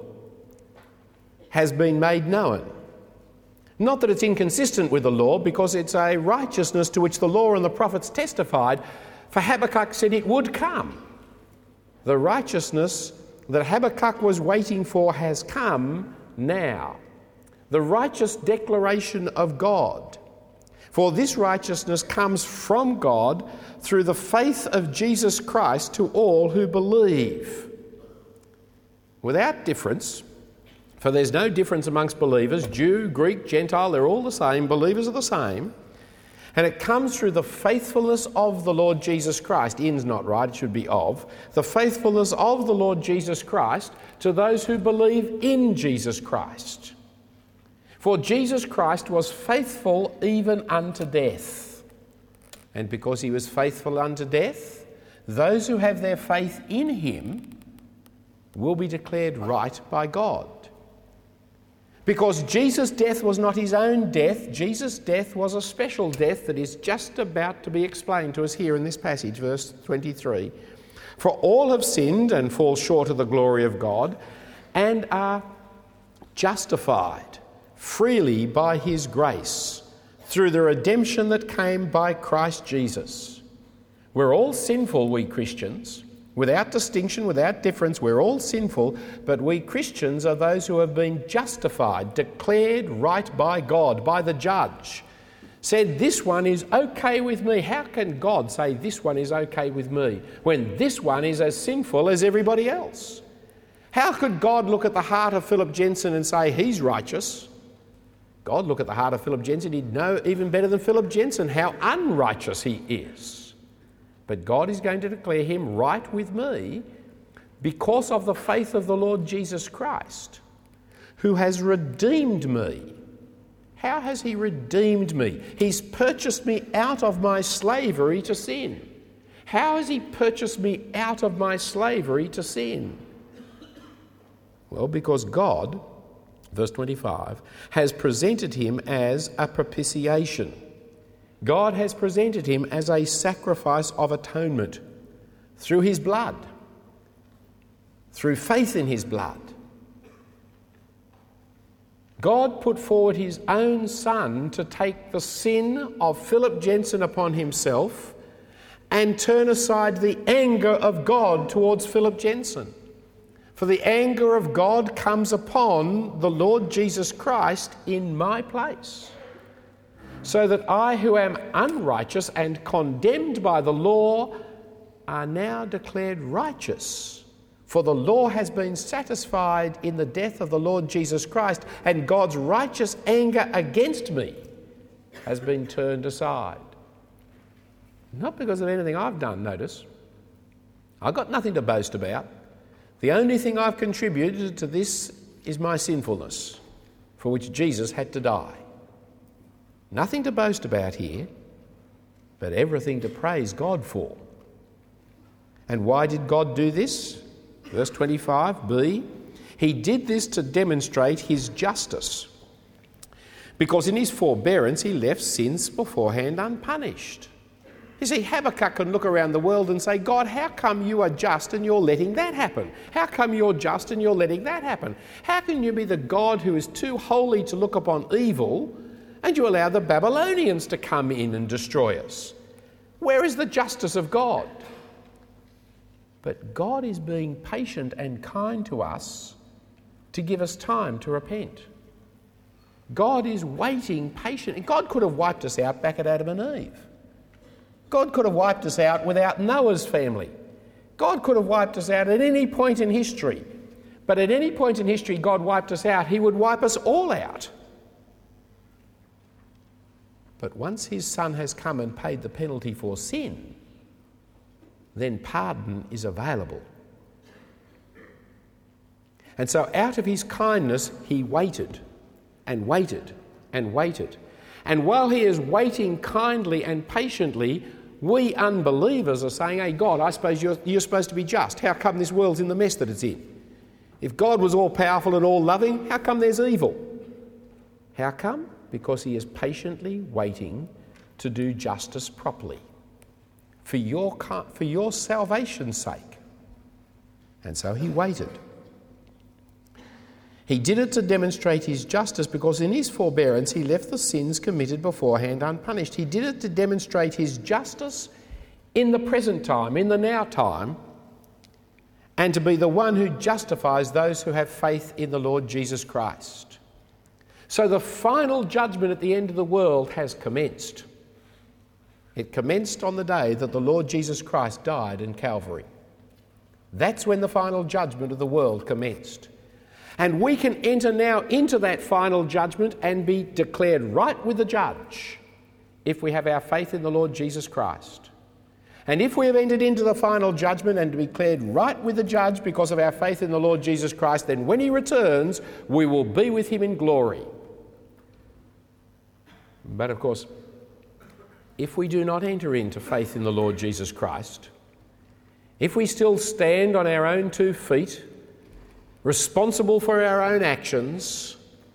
has been made known. Not that it's inconsistent with the law, because it's a righteousness to which the law and the prophets testified, for Habakkuk said it would come. The righteousness that Habakkuk was waiting for has come now. The righteous declaration of God. For this righteousness comes from God through the faith of Jesus Christ to all who believe. Without difference, for there's no difference amongst believers, Jew, Greek, Gentile, they're all the same, believers are the same. And it comes through the faithfulness of the Lord Jesus Christ. In's not right, it should be of. The faithfulness of the Lord Jesus Christ to those who believe in Jesus Christ. For Jesus Christ was faithful even unto death. And because he was faithful unto death, those who have their faith in him will be declared right by God. Because Jesus' death was not his own death, Jesus' death was a special death that is just about to be explained to us here in this passage, verse twenty-three. For all have sinned and fall short of the glory of God, and are justified freely by his grace through the redemption that came by Christ Jesus. We're all sinful, we Christians. Without distinction, without difference, we're all sinful, but we Christians are those who have been justified, declared right by God, by the judge. said, this one is okay with me. How can God say this one is okay with me when this one is as sinful as everybody else? How could God look at the heart of Philip Jensen and say he's righteous? God look at the heart of Philip Jensen, he'd know even better than Philip Jensen how unrighteous he is. But God is going to declare him right with me because of the faith of the Lord Jesus Christ, who has redeemed me. How has he redeemed me? He's purchased me out of my slavery to sin. How has he purchased me out of my slavery to sin? Well, because God, verse twenty-five, has presented him as a propitiation. God has presented him as a sacrifice of atonement through his blood, through faith in his blood. God put forward his own Son to take the sin of Philip Jensen upon himself and turn aside the anger of God towards Philip Jensen. For the anger of God comes upon the Lord Jesus Christ in my place, so that I who am unrighteous and condemned by the law are now declared righteous. For the law has been satisfied in the death of the Lord Jesus Christ, and God's righteous anger against me has been turned aside. Not because of anything I've done, notice. I've got nothing to boast about. The only thing I've contributed to this is my sinfulness, for which Jesus had to die. Nothing to boast about here, but everything to praise God for. And why did God do this? Verse twenty-five b, he did this to demonstrate his justice, because in his forbearance he left sins beforehand unpunished. You see, Habakkuk can look around the world and say, God, how come you are just and you're letting that happen? How come you're just and you're letting that happen? How can you be the God who is too holy to look upon evil and you allow the Babylonians to come in and destroy us? Where is the justice of God? But God is being patient and kind to us to give us time to repent. God is waiting patiently. God could have wiped us out back at Adam and Eve. God could have wiped us out without Noah's family. God could have wiped us out at any point in history. But at any point in history God wiped us out, he would wipe us all out. But once his Son has come and paid the penalty for sin, then pardon is available. And so out of his kindness he waited and waited and waited. And while he is waiting kindly and patiently, we unbelievers are saying, hey God, I suppose you're, you're supposed to be just. How come this world's in the mess that it's in? If God was all powerful and all loving, how come there's evil? How come? Because he is patiently waiting to do justice properly. For your, for your salvation's sake. And so he waited. He did it to demonstrate his justice, because in his forbearance he left the sins committed beforehand unpunished. He did it to demonstrate his justice in the present time, in the now time, and to be the one who justifies those who have faith in the Lord Jesus Christ. So the final judgment at the end of the world has commenced. It commenced on the day that the Lord Jesus Christ died in Calvary. That's when the final judgment of the world commenced. And we can enter now into that final judgment and be declared right with the judge if we have our faith in the Lord Jesus Christ. And if we have entered into the final judgment and declared right with the judge because of our faith in the Lord Jesus Christ, then when he returns, we will be with him in glory. But of course, if we do not enter into faith in the Lord Jesus Christ, if we still stand on our own two feet, responsible for our own actions,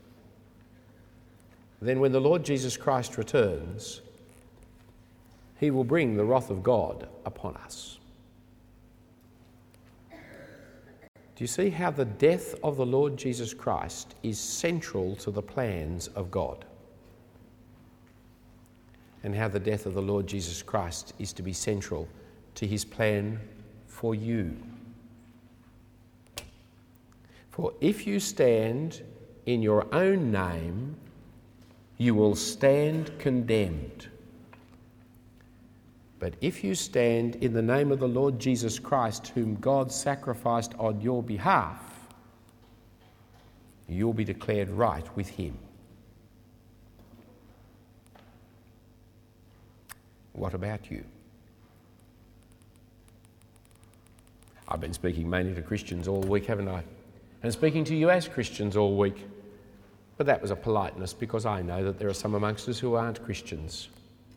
then when the Lord Jesus Christ returns, he will bring the wrath of God upon us. Do you see how the death of the Lord Jesus Christ is central to the plans of God? And how the death of the Lord Jesus Christ is to be central to his plan for you. For if you stand in your own name you will stand condemned. But if you stand in the name of the Lord Jesus Christ, whom God sacrificed on your behalf, you'll be declared right with him. What about you? I've been speaking mainly to Christians all week, haven't I? And speaking to you as Christians all week. But that was a politeness, because I know that there are some amongst us who aren't Christians.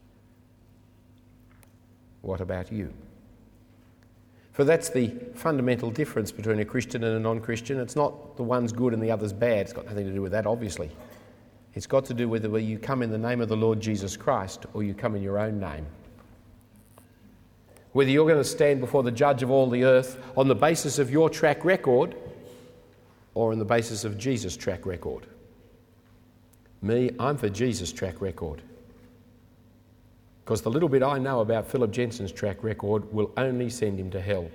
What about you? For that's the fundamental difference between a Christian and a non-Christian. It's not the one's good and the other's bad. It's got nothing to do with that, obviously. It's got to do with whether you come in the name of the Lord Jesus Christ or you come in your own name. Whether you're going to stand before the judge of all the earth on the basis of your track record or on the basis of Jesus' track record. Me, I'm for Jesus' track record. Because the little bit I know about Philip Jensen's track record will only send him to hell.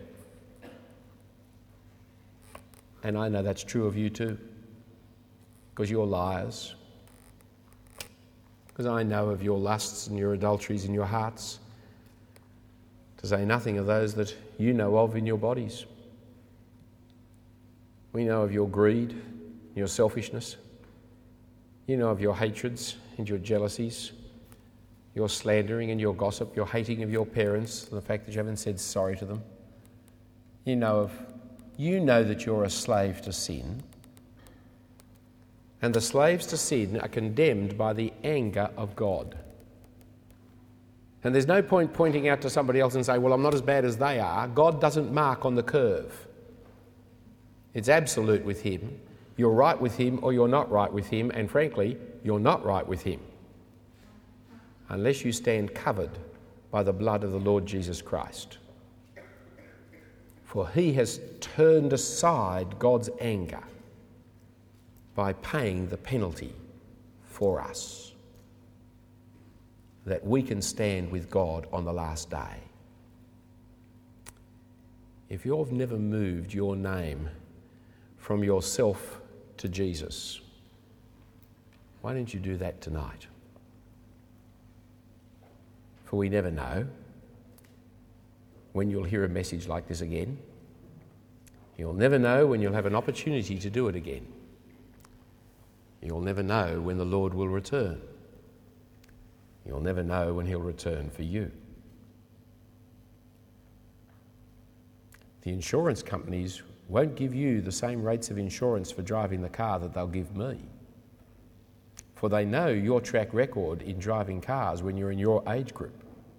And I know that's true of you too. Because you're liars. Because I know of your lusts and your adulteries in your hearts. To say nothing of those that you know of in your bodies. We know of your greed, your selfishness. You know of your hatreds and your jealousies, your slandering and your gossip, your hating of your parents, and the fact that you haven't said sorry to them. You know of, you know that you're a slave to sin. And the slaves to sin are condemned by the anger of God. And there's no point pointing out to somebody else and say, well, I'm not as bad as they are. God doesn't mark on the curve. It's absolute with him. You're right with him or you're not right with him, and frankly, you're not right with him unless you stand covered by the blood of the Lord Jesus Christ. For he has turned aside God's anger by paying the penalty for us, that we can stand with God on the last day. If you've never moved your name from yourself to Jesus, why don't you do that tonight? For we never know when you'll hear a message like this again. You'll never know when you'll have an opportunity to do it again. You'll never know when the Lord will return. You'll never know when he'll return for you. The insurance companies won't give you the same rates of insurance for driving the car that they'll give me. For they know your track record in driving cars when you're in your age group.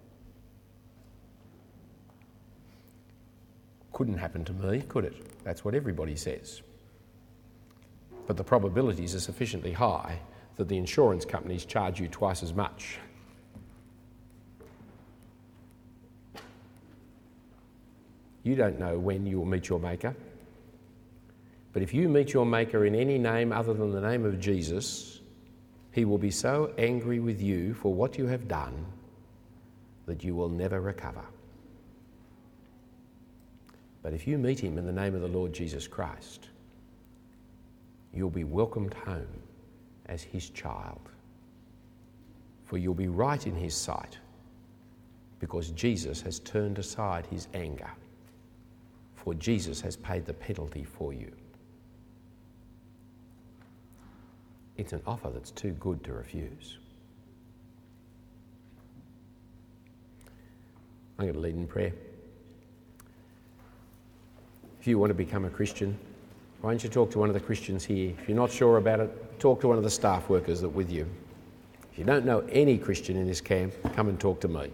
Couldn't happen to me, could it? That's what everybody says. But the probabilities are sufficiently high that the insurance companies charge you twice as much. You don't know when you will meet your Maker. But if you meet your Maker in any name other than the name of Jesus, he will be so angry with you for what you have done that you will never recover. But if you meet him in the name of the Lord Jesus Christ, you'll be welcomed home as his child. For you'll be right in his sight because Jesus has turned aside his anger. For Jesus has paid the penalty for you. It's an offer that's too good to refuse. I'm going to lead in prayer. If you want to become a Christian, why don't you talk to one of the Christians here? If you're not sure about it, talk to one of the staff workers that are with you. If you don't know any Christian in this camp, come and talk to me.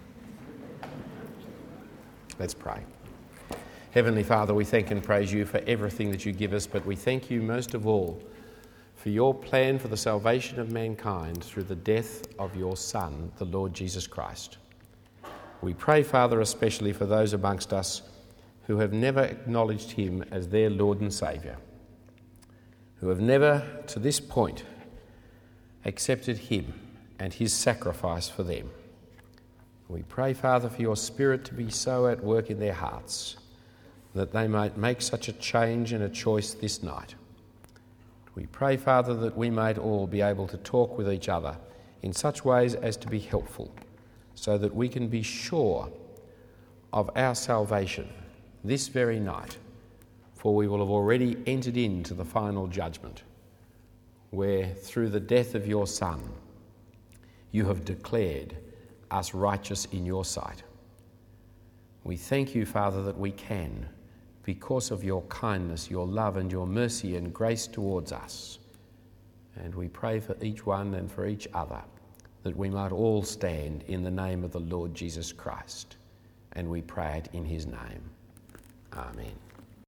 Let's pray. Heavenly Father, we thank and praise you for everything that you give us, but we thank you most of all for your plan for the salvation of mankind through the death of your Son, the Lord Jesus Christ. We pray, Father, especially for those amongst us who have never acknowledged him as their Lord and Saviour, who have never, to this point, accepted him and his sacrifice for them. We pray, Father, for your Spirit to be so at work in their hearts that they might make such a change and a choice this night. We pray, Father, that we might all be able to talk with each other in such ways as to be helpful, so that we can be sure of our salvation this very night, for we will have already entered into the final judgment, where through the death of your Son, you have declared us righteous in your sight. We thank you, Father, that we can, because of your kindness, your love and your mercy and grace towards us. And we pray for each one and for each other, that we might all stand in the name of the Lord Jesus Christ. And we pray it in his name. Amen.